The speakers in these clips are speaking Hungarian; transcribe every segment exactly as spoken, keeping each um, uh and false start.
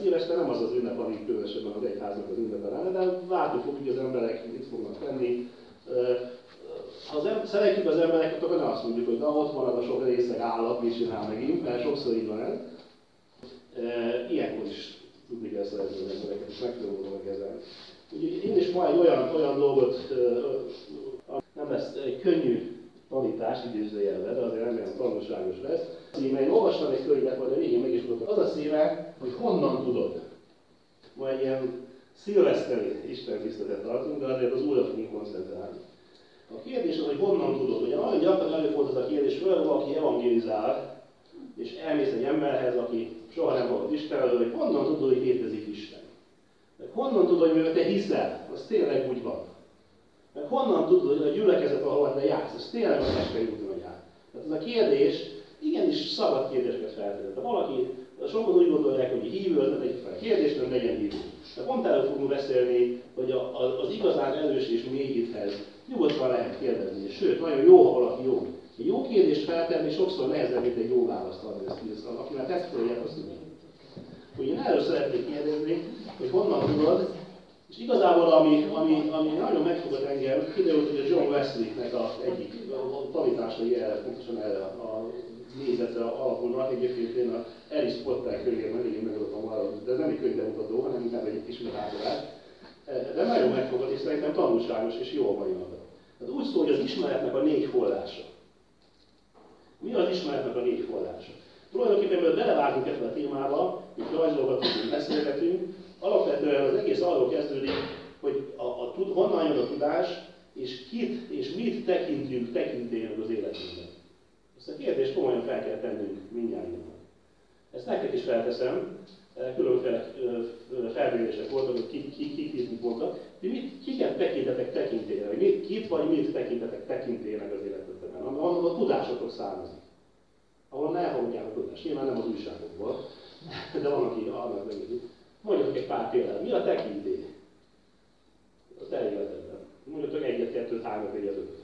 Szilveszter nem az az ünnep, ami különösebben az egyháznak az ünnepe lenne, de látni fogjuk, hogy az emberek mit fognak tenni. Ha az em- szeretjük az embereket, akkor nem azt mondjuk, hogy na ott marad a sok részeg állat, mit csinál megint, mert sokszor így van ez. Ilyenkor is tudni kell szeretni az embereket, és meg tudom volna kezelni. Úgyhogy én is ma egy olyan, olyan dolgot, nem lesz egy könnyű tanítás idézőjelben, de azért remélem tanulságos lesz. Én olvastam egy könyvet, majd a végén meg is mutatom. Az a szíve, hogy honnan tudod. Ma egy ilyen szilveszteri istentiszteletet tartunk, de azért az újra fogunk koncentrálni. A kérdés az, hogy honnan tudod. Ugye nagyon gyakran előfordul az a kérdés, főleg valaki evangelizál, és elmész egy emberhez, aki soha nem hallott Istenről, hogy honnan tudod, hogy létezik Isten. Meg honnan tudod, hogy mivel te hiszel, az tényleg úgy van. Meg honnan tudod, hogy a gyülekezet, ahol te jársz, az tényleg a Mesteri úton jár. Tehát ez a kérdés igenis szabad kérdéseket feltenni. Ha valaki, sokan úgy gondolják, hogy hívő, az nem egy fel kérdés, nem legyen hívő. De pont erről fogunk beszélni, hogy a, a, az igazán erős és mély hithez nyugodtan lehet kérdezni. Sőt, nagyon jó, ha valaki jó. Egy jó kérdést feltenni sokszor nehezebb, mint egy jó választ adni. Aki már ezt följák, azt tudja. Hogy én erről szeretnék kérdezni, hogy honnan tudod, és igazából ami, ami, ami nagyon megfogott engem, kiderült, hogy a John Wesley-nek az egyik a tanításai erre, pontosan erre a nézetre alapulnak. Egyébként én a Alice Potter könyvében végén megadottam arra, de ez nem egy könyvbemutató, hanem inkább egy ismeretátadás. De nagyon megfogott, és szerintem tanulságos és jó a mai napra. Tehát úgy szól, hogy az ismeretnek a négy forrása. Mi az ismeretnek a négy forrása? Tulajdonképpen, mert belevágunk ebbe a témába, és rajzolgatunk, beszélgetünk, alapvetően az egész arról kezdődik, hogy a, a, a, honnan jön a tudás, és kit és mit tekintünk tekintélynek az életünkben. Ezt a kérdést komolyan fel kell tennünk mindnyájunknak. Ezt nektek is felteszem, különféle felmérések voltak, hogy kik kik kik kik voltak. Ti mit, kiket tekintetek tekintélyre, vagy mit, kit vagy mit tekintetek tekintélynek az életetekben, ahol a tudásotok származik. Ahol ne hallják a tudást. Nyilván nem az újságokból, de van, aki annak megint. Mondjatok egy pár példát. Mi a tekintély? A te életedben. Mondjatok egyet, kettőt, hármat, négyet, ötöt.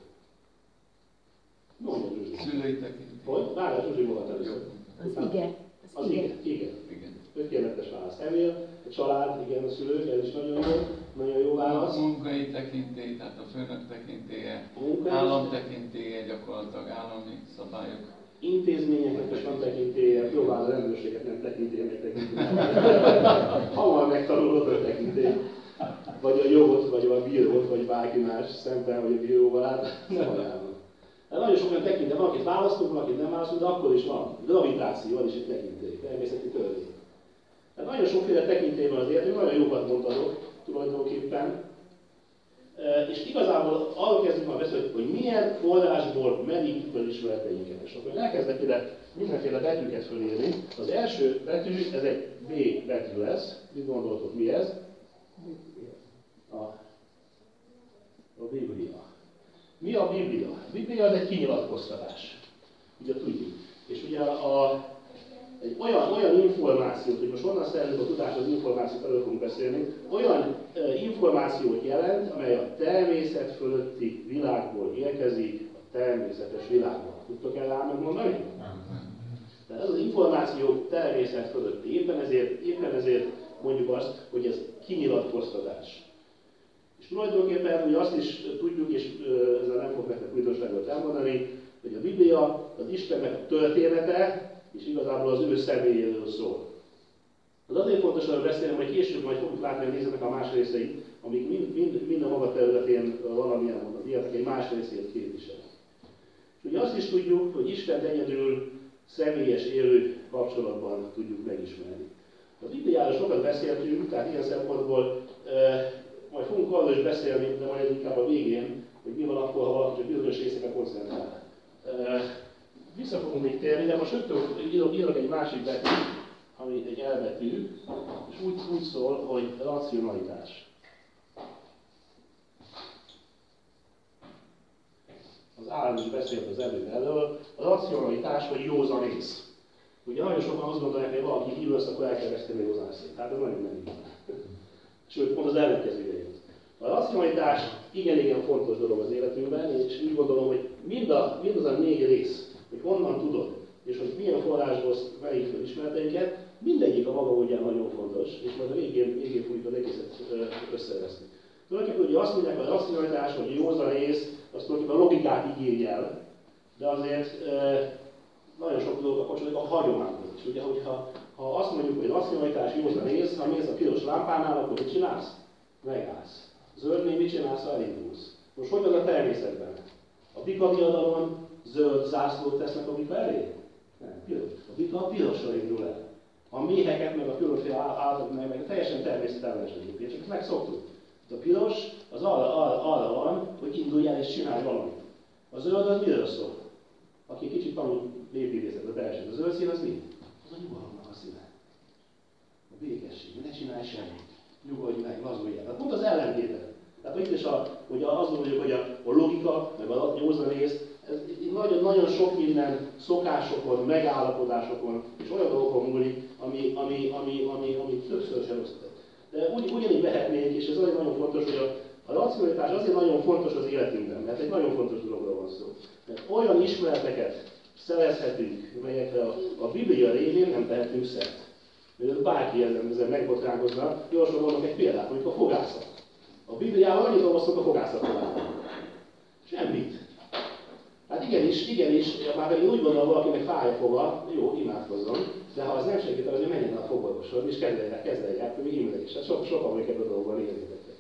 Mondja, Zsuzsi. Szülői tekintély. Hogy? Várjál, Zsuzsi magad először. Az ige. Az ige. Igen. Igen. Tökéletes válasz. Emil, a család, igen, a szülők, ez is nagyon jó. Nagyon jó válasz. A munkai tekintély, tehát a főnök tekintélye, Munkai állam tekintélye, gyakorlatilag állami szabályok. Intézményeknek is van tekintélye, próbál a rendőrséget nem tekintélynek tekintélye. Hamar megtanulod a tekintély. Vagy a jogot, vagy a bírót, vagy bárki más szemben, vagy a bíróval, hát nem ajánlom. De nagyon sok olyan tekintély, van, akit választunk, van, akit nem választunk, de akkor is van. Gravitáció, az is egy tekintély, természeti törvény. Tehát nagyon sokféle tekintély van az életünk, nagyon jókat mondhatok tulajdonképpen. És igazából arról kezdjük már beszélni, hogy milyen forrásból merítjük az ismereteinket. És akkor elkezdek ide mindenféle betűket fölírni. Az első betű, ez egy B betű lesz. Mit gondoltok, mi ez? A, a Biblia. Mi a Biblia? A Biblia az egy kinyilatkoztatás. Ugye tudjuk. És ugye a, egy olyan, olyan információt, hogy most honnan szerzünk a tudást, az információt elő fogunk beszélni, olyan e, információt jelent, amely a természet fölötti világból érkezik a természetes világba. Tudtok el rá megmondani? Tehát ez az információ természet fölötti. Éppen ezért, éppen ezért mondjuk azt, hogy ez kinyilatkoztatás. És tulajdonképpen ugye azt is tudjuk, és ezzel nem fog nektek újdonságot elmondani, hogy a Biblia az Istennek a története, és igazából az ő személyéről szól. Az azért fontos, hogy beszélni, hogy később majd fogjuk látni, hogy nézzenek a más részeit, amik mind, mind, mind a maga területén valamilyen mondat, ilyenek egy más részét képvisel. És ugye azt is tudjuk, hogy Isten egyedül személyes élő kapcsolatban tudjuk megismerni. A Bibliáról sokat beszéltünk, tehát ilyen szempontból e, majd fogunk arról is beszélni, de majd inkább a végén, hogy mi van akkor, ha valaki csak bizonyos részekre koncentrál. E, Vissza fogunk még térni, de most rögtön írok, írok egy másik betűt, ami egy elbetű, és úgy, úgy szól, hogy racionalitás. Az állam is beszélt az előbb erről. A racionalitás vagy józanész. Ugye nagyon sokan azt gondolják, hogy valaki hívő lesz, akkor el kell veszteni a józanészét. Tehát ez nagyon nem így van. Sőt, pont az ellenkezője jön. A racionalitás igen-igen fontos dolog az életünkben, és úgy gondolom, hogy mind, a, mind az a négy rész, hogy honnan tudod, és hogy milyen forrásból merítjük az ismereteinket, mindegyik a maga módján nagyon fontos. piros, és majd a végén, végén fogjuk az egészet összeveszni. Tulajdonképpen ugye azt mondják, hogy a racionalitás, vagy a józan ész, az tulajdonképpen logikát igényel, de azért e, nagyon sok dolog kapcsolódik a hagyományhoz. És ugye, hogyha ha azt mondjuk, hogy racionalitás, józan ész, ha mész a piros lámpánál, akkor mit csinálsz? Megállsz. Zöldnél mit csinálsz, ha elindulsz? Most hogy az a természetben? A bika diadalon zöld zászlót tesznek a bika elé? Nem, piros. A bika a pirosra indul el. A méheket, meg a különféle állatok, meg, meg teljesen természetellenes egyébként, csak megszoktuk. A piros az arra, arra, arra van, hogy indulj el és csinálj valamit. A zöld az miről szól? Aki kicsit tanul lépidészetbe teljesen. A zöld szín az mi? Az a nyugalomnak a színe. A békesség, ne csinálj semmit. Nyugodj meg, lazulj el. Tehát pont az ellentéte. Tehát itt is a, hogy azt mondjuk, hogy a, a logika, meg a józan ész, ez nagyon, nagyon sok minden szokásokon, megállapodásokon és olyan dolgokon múlik, ami, ami, ami, ami, ami többször sem összetett. De ugy, ugyanígy vehetnénk, és ez nagyon, nagyon fontos, hogy a, a racionalitás azért nagyon fontos az életünkben, mert egy nagyon fontos dologról van szó. Mert olyan ismereteket szerezhetünk, melyekre a, a Biblia révén nem tehetünk szert. Mert bárki ezen, ezen megbotránkozna, gyorsan mondok egy példát, mondjuk a fogászat. A Bibliában annyit olvasztok a fogászatról. Semmit. Hát igenis, igenis, már én úgy gondolom, valakinek fáj a foga, jó, imádkozzon, de ha az nem segít, azért menjen a fogorvoshoz, és kezdelják, kezdelják, hogy imádják is. Hát so, sokan vagyok ebben a dolgban érintettek.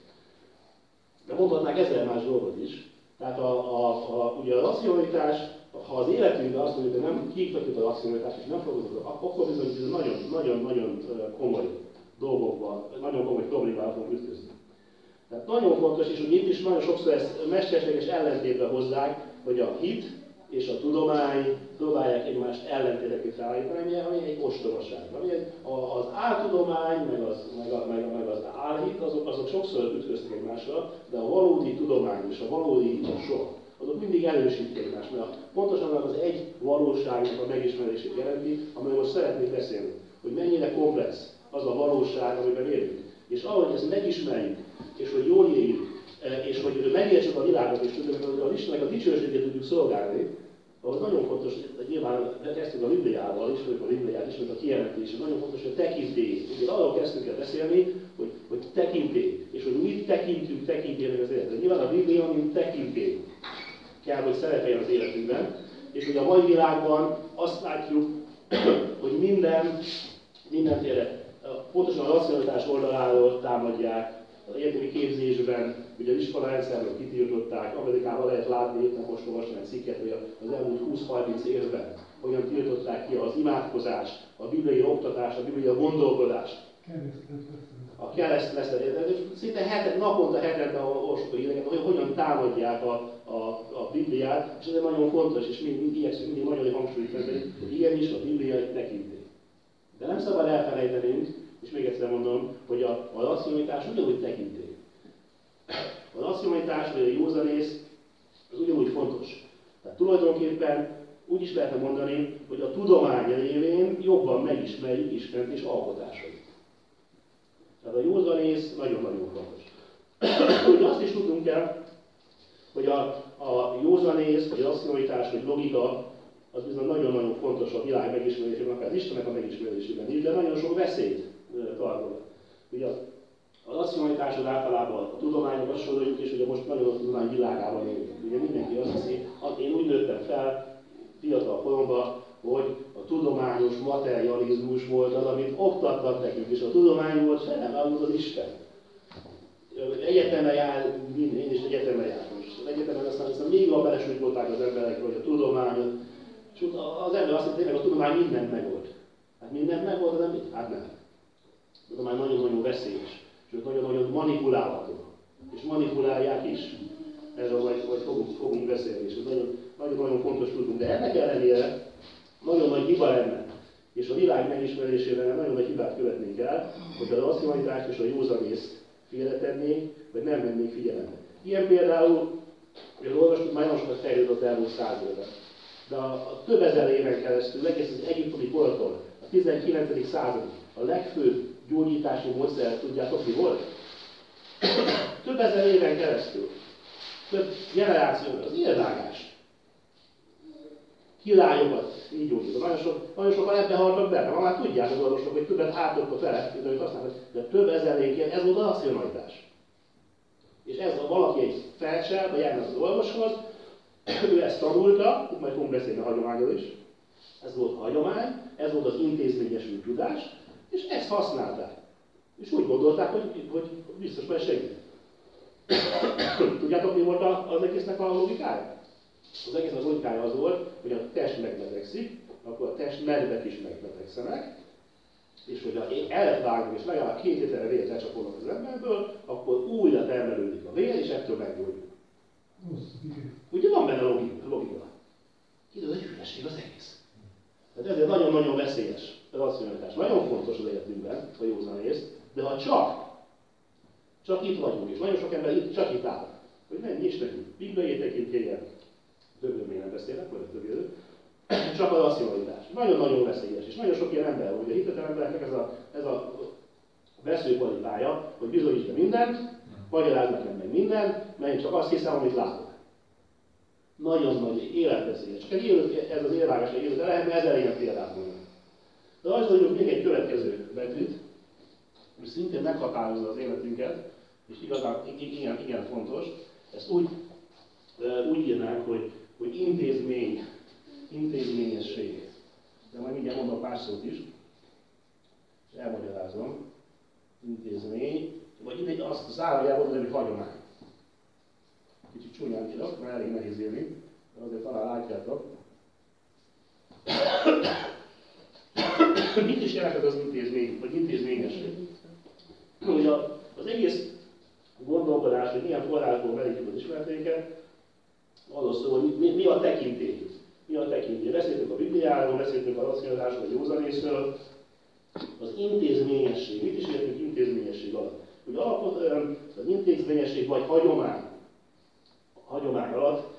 De mondhatnák ezer más dolgot is. Tehát a, a, a, ugye a racionalitás, ha az életünkben azt mondjuk, hogy nem kiiktatjuk a racionalitást, és nem foglalkozunk, akkor bizony nagyon-nagyon komoly dolgokban, nagyon komoly problémával fogunk ütközni. Tehát nagyon fontos, és hogy itt is nagyon sokszor ezt mesterséges ellentétbe hozzák, hogy a hit és a tudomány próbálják egymást ellentéteként felállítani, ami egy ostobaság. Ami egy, az áltudomány, meg az, meg, a, meg, a, meg az álhit, azok, azok sokszor ütköztek egymással, de a valódi tudomány és a valódi sor, azok mindig erősítik egymást, mert pontosan az egy valóságnak a megismerését jelenti, amelyről most szeretnék beszélni, hogy mennyire komplex az a valóság, amiben élünk. És ahogy ezt megismerjük, és hogy jól éljük, és hogy megértsük a világot, és tudjuk, hogy az Istennek a dicsőségét tudjuk szolgálni, ahhoz nagyon fontos, hogy nyilván kezdtünk a Bibliával is, vagy a Bibliát is, vagy a kijelentése, nagyon fontos, hogy a tekintély. Ugye arról kezdtünk el beszélni, hogy, hogy tekintély, és hogy mit tekintünk tekintélynek az életben. Nyilván a Biblia, mint tekintély kell, hogy szerepeljen az életünkben, és hogy a mai világban azt látjuk, hogy minden, mindenféle, pontosan a racionalitás oldaláról támadják, az egyetemi képzésben, ugye az iskolarendszerről kitiltották, Amerikában lehet látni, éppen most olvastam egy cikket, hogy az elmúlt húsz-harminc évben hogyan tiltották ki az imádkozást, a bibliai oktatást, a bibliai gondolkodást. A keresztleszedést. Szinte hetet, naponta hetente olvasok a híreket, hogy hogyan támadják a, a, a Bibliát, és ez nagyon fontos, és mi, mi igyekszünk mindig nagyon hangsúlyt tenni, hogy igenis a Biblia egy tekintély. De nem szabad elfelejtenünk, és még egyszer mondom, hogy a, a racionalitás ugyanúgy tekintély. A racionalitás, vagy a józanész, az ugyanúgy fontos. Tehát tulajdonképpen úgy is lehetne mondani, hogy a tudomány révén jobban megismerjük Istent és alkotásait. Tehát a józanész nagyon-nagyon fontos. Ugye azt is tudnunk kell, hogy a, a józanész, vagy a racionalitás, vagy logika, az bizony nagyon-nagyon fontos a világ megismerésében, akár az Istennek a megismerésében is, de nagyon sok veszélyt tartalmaz. Ugye a, a racionalitás az általában a tudományokra soroljuk, és ugye most nagyon a tudomány világában élünk. Ugye mindenki azt hiszi, én úgy nőttem fel fiatal koromban, hogy a tudományos materializmus volt az, amit oktattak nekünk, és a tudomány volt se nem, az az Isten. Egyetemre jár, én is egyetemre jártam. Az egyetemen aztán, aztán még jobban belesújtották az emberek, hogy a tudomány, és az ember azt hitte, hogy a tudomány mindent megold. Hát mindent megold, de mit? Hát nem. A tudomány nagyon-nagyon veszélyes, és nagyon-nagyon manipulálható. És manipulálják is. Erről majd, majd fogunk, fogunk beszélni, és ez nagyon-nagyon fontos tudnunk. De ennek ellenére nagyon nagy hiba lenne, és a világ megismerésében nagyon nagy hibát követnénk el, hogy a racionalitást és a józanészt félretennénk, vagy nem vennénk figyelembe. Ilyen például, hogy olvastuk, már nagyon sokat fejlődött elmúlt száz éve. De a, a több ezer éven keresztül, egész az egyiptomi kortól, a tizenkilencedik századig a legfőbb gyógyítási módszer, tudjátok mi volt? Több ezer éven keresztül, több generáció, az élvágás. királyokat, így úgy. Nagyon, sok, nagyon sokan ebbe haltak bele. Ma már tudják az orvosok, hogy többet átadott vele, mint amit használtak, de több ezerékért ez volt a racionalitás. És ez a valaki egy felcselt, a járnak az orvoshoz, ő ezt tanulta, majd fogunk beszélni a hagyományról is. Ez volt a hagyomány, ez volt az intézményesült tudás, és ezt használták. És úgy gondolták, hogy, hogy biztos majd segít. Tudjátok, mi volt az egésznek a logikája? Az egésznek a logikája az volt, hogy a test megbetegszik, akkor a test nedvek is megbetegszenek, és hogyha elvágnak és legalább két hétre vért lecsapolnak az emberből, akkor újra termelődik a vér, és ettől meggyógyul. Ugye van benne logika? Idő, egy hülyeség az egész. Tehát ezért nagyon-nagyon veszélyes a racionalitás. Nagyon fontos az életünkben, a józanész, de ha csak, csak itt vagyunk, és nagyon sok ember itt, csak itt áll, hogy nem, nincs nekünk bibliai tekintélye, többről még nem beszélek, vagy a többi idő, csak a racionalitás. Nagyon-nagyon veszélyes, és nagyon sok ilyen ember van, hogy a hitetlen embereknek ez a, ez a veszőkvalitája, hogy bizonyíts be mindent, magyarázd nekem meg mindent, mert én csak azt hiszem, amit látok. Nagyon nagy életveszélyes. Csak egy élő, ez az élvágás egy élő, de lehetne ezer ilyen példát mondani. De azt mondjuk még egy következő betűt, ami szintén meghatározza az életünket, és igazán igen, igen fontos, ezt úgy, úgy írnánk, hogy, hogy intézmény, intézményesség. De majd mindjárt mondom pár szót is, és elmagyarázom. Intézmény, vagy azt zárójában mondani, hogy hagyomány. Kicsit csúnyán írok, mert elég nehéz írni, de azért talán látjátok. Mit is jelentett az intézmény, vagy intézményesség? Ugye az egész gondolkodás, hogy milyen forrásból merítjük az ismereteinket, arról szól, hogy mi, mi a tekintély. Mi a tekintély. Beszéltünk a Bibliáról, beszéltünk a racionalitásról, a józanészről. Az intézményesség. Mit is értünk intézményesség alatt? Ugye alapvetően az intézményesség vagy hagyomány. A hagyomány alatt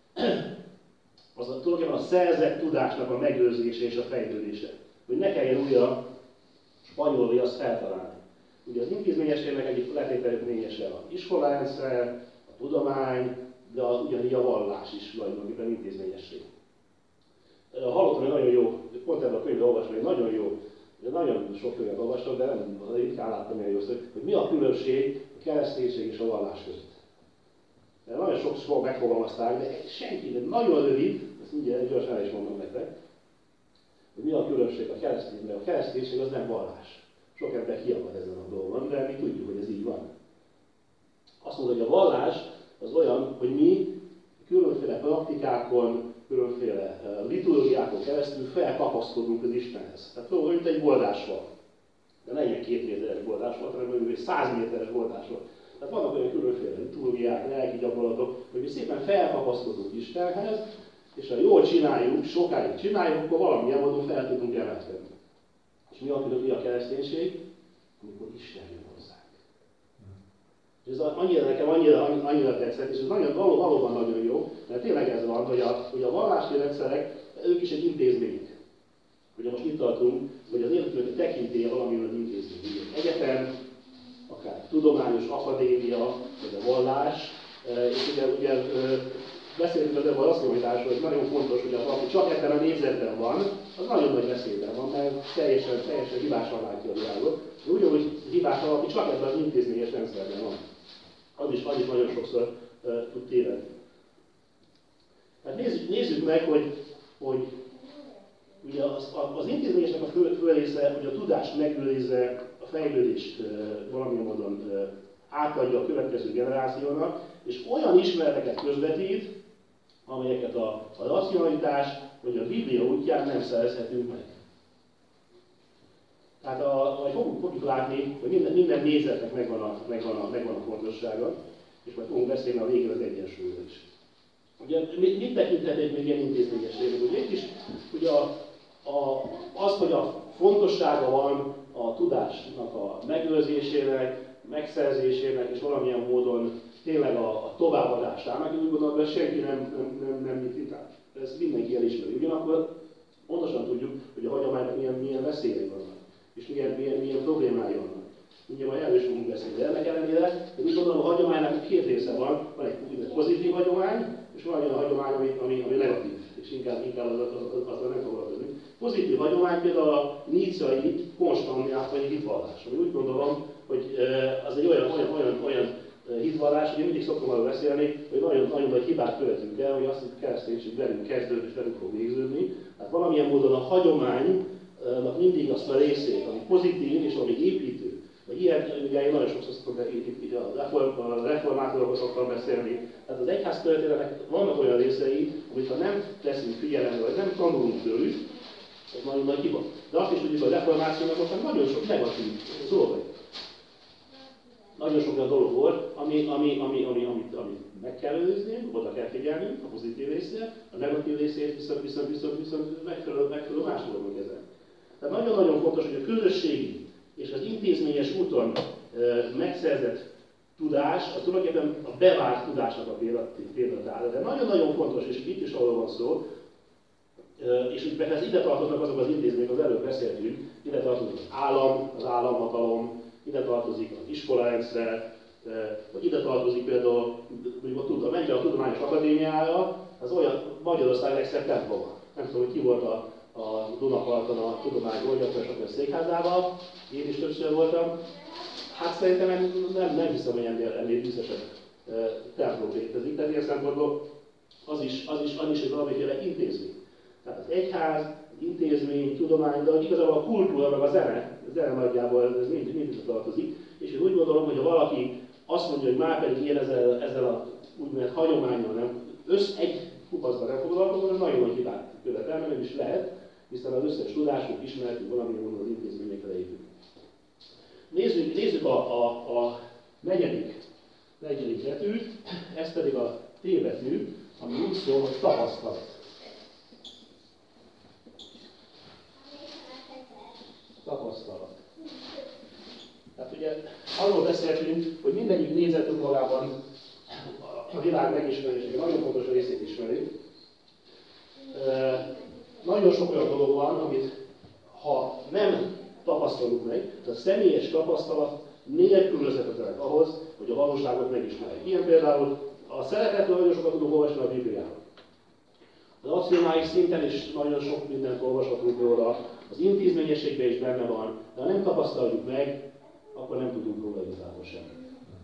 az a, tulajdonképpen a szerzett tudásnak a megőrzése és a fejlődése. Hogy ne kelljen újra spanyol viaszt feltalálni. Ugye az intézményességnek egyik letételezményese az iskolarendszer, a tudomány, de az, ugyanígy a vallás is tulajdonképpen intézményesség. Hallottam egy nagyon jó, pont ebben a könyvben olvastam, egy nagyon jó, nagyon sok könyvet olvastam, de nem ritkán láttam ilyen jó szó, hogy mi a különbség a kereszténység és a vallás között. De nagyon sok szó megfogalmazták, de senki, de nagyon rövid, ezt mindjárt gyorsan el is mondom nektek, hogy mi a különbség a keresztény, mert a kereszténység az nem vallás. Sok ember kiakad ezen a dolgon, de mi tudjuk, hogy ez így van. Azt mondja, hogy a vallás az olyan, hogy mi különféle praktikákon, különféle liturgiákon keresztül felkapaszkodunk az Istenhez. Tehát például, mint egy boldásfal. De ne ilyen két méteres boldásfal, hanem mondjuk egy száz méteres boldásfal. Tehát vannak olyan különféle liturgiák, lelki gyakorlatok, hogy mi szépen felkapaszkodunk Istenhez, és ha jól csináljuk, sokáig csináljuk, akkor valamilyen módon fel tudunk emelkedni. És mi a, mi a kereszténység? Amikor Isten jön hozzánk. És ez annyira nekem annyira, annyira tetszett, és ez nagyon, való, valóban nagyon jó, mert tényleg ez van, hogy a, hogy a vallási rendszerek, ők is egy intézmény. Ugye most itt tartunk, hogy az életünk a tekintélye valamilyen az intézmény. Egyetem, akár tudományos akadémia, vagy a vallás, és ugye, ugye beszéltünk az ebben a racionalitásról, hogy nagyon fontos, hogy ha valaki csak ebben a nézetben van, az nagyon nagy veszélyben van, mert teljesen, teljesen hibásan látja a világot. De ugyanúgy hibásan valaki csak ebben az intézményes rendszerben van. Az is, az is nagyon sokszor uh, tud tévedni. Hát nézzük, nézzük meg, hogy, hogy ugye az, az intézményesnek a fő, fő része, hogy a tudást megőrizze, a fejlődést uh, valamilyen módon uh, átadja a következő generációnak, és olyan ismereteket közvetít, amelyeket a, a racionalitás vagy a Biblia útján nem szerezhetünk meg. Tehát a, majd fogjuk, fogjuk látni, hogy minden, minden nézetnek megvan a, megvan, a, megvan a fontossága, és majd fogunk beszélni a végén az egyensúlyról is. Ugye mit tekinthetnék még ilyen intézményességnek? Ugye itt is ugye a, a, az, hogy a fontossága van a tudásnak a megőrzésének, megszerzésének és valamilyen módon tényleg a, a továbbadásának, én úgy gondolom, hogy senki nem, nem, nem, nem mit vitál. Ezt mindenki elismeri. Ugyanakkor pontosan tudjuk, hogy a hagyománynak milyen, milyen veszélyei vannak, és milyen, milyen, milyen problémái vannak. Ugye majd erről is fogunk beszélni, de ennek ellenére, én úgy gondolom, a hagyománynak két része van, van egy pozitív hagyomány, és van olyan hagyomány, ami, ami, ami negatív. és inkább, inkább azzal az, az, az nem foglalkozni. Pozitív hagyomány például a níciai konstantinápolyi hitvallás, ami úgy gondolom, hogy az egy olyan, olyan, olyan, olyan hitvallás, hogy én mindig szoktam arról beszélni, hogy nagyon, nagyon nagy hibát követünk el, hogy azt, hogy a kereszténység velünk kezdődött és velünk fog végződni. Hát valamilyen módon a hagyománynak mindig azt a részét, ami pozitív és ami építő. Vagy ilyen, ugye én nagyon sokszor szoktam a reformátorokról szoktam beszélni. Tehát az egyház történetek vannak olyan részei, amit ha nem teszünk figyelembe, vagy nem tanulunk tőlük, az nagyon nagy hiba. De azt is tudjuk, hogy a reformációnak most nagyon sok negatív dolog. Nagyon sok olyan dolog volt, ami, ami, ami, ami, amit, amit meg kell őrizni, oda kell figyelni, a pozitív részét, a negatív részét viszont, viszont, viszont, viszont megfelelő, megfelelő más dolgok kezelni. Tehát nagyon-nagyon fontos, hogy a közösségi és az intézményes úton e, megszerzett tudás, az tulajdonképpen a bevált tudásnak a példatára. De nagyon-nagyon fontos, és itt is arról van szó, e, és itt ez ide tartoznak azok az intézmények, az előbb beszéltünk, ide tartozik az állam, az államhatalom, ide tartozik az iskolarendszer, vagy ide tartozik például, hogy a Magyar Tudományos Akadémiája, az olyan Magyarország legszebb temploma. Nem tudom, hogy ki volt a, a Dunaparton a tudomány Olgyatosok székházával, én is többször voltam. Hát szerintem nem, nem hiszem, hogy ennél, ennél biztosabb templom létezik, de ilyen szempontból az is, az is, az is egy valamiféle intézmény. Tehát az egyház, intézmény, tudomány, de igazából a kultúra, meg a zene, a zene nagyjából ez mind, mind ide tartozik. És én úgy gondolom, hogy ha valaki azt mondja, hogy már pedig én ezzel, ezzel a úgynevezett hagyományon nem, össz egy kupacban nem foglalkozom, az nagyon nagy hibát követel, mert nem is lehet, hiszen az összes tudásunk, ismeretünk valamilyen módon az intézményekre épül. Nézzük, nézzük a, a, a negyedik, negyedik betűt, ez pedig a T betű, ami úgy szól, hogy tapasztalat. Tapasztalat. Tehát ugye arról beszéltünk, hogy mindegyik nézet önmagában a világ megismerésének nagyon fontos részét ismerjük. E, nagyon sok olyan dolog van, amit ha nem tapasztalunk meg, a személyes tapasztalat nélkülözhetetlenek ahhoz, hogy a valóságot megismerjük. Ilyen például a szeretetről nagyon sokat tudunk olvasni a Bibliában. Az racionális szinten is nagyon sok mindent olvashatunk róla, az intézményességben is benne van, de ha nem tapasztaljuk meg, akkor nem tudunk róla igazából semmit.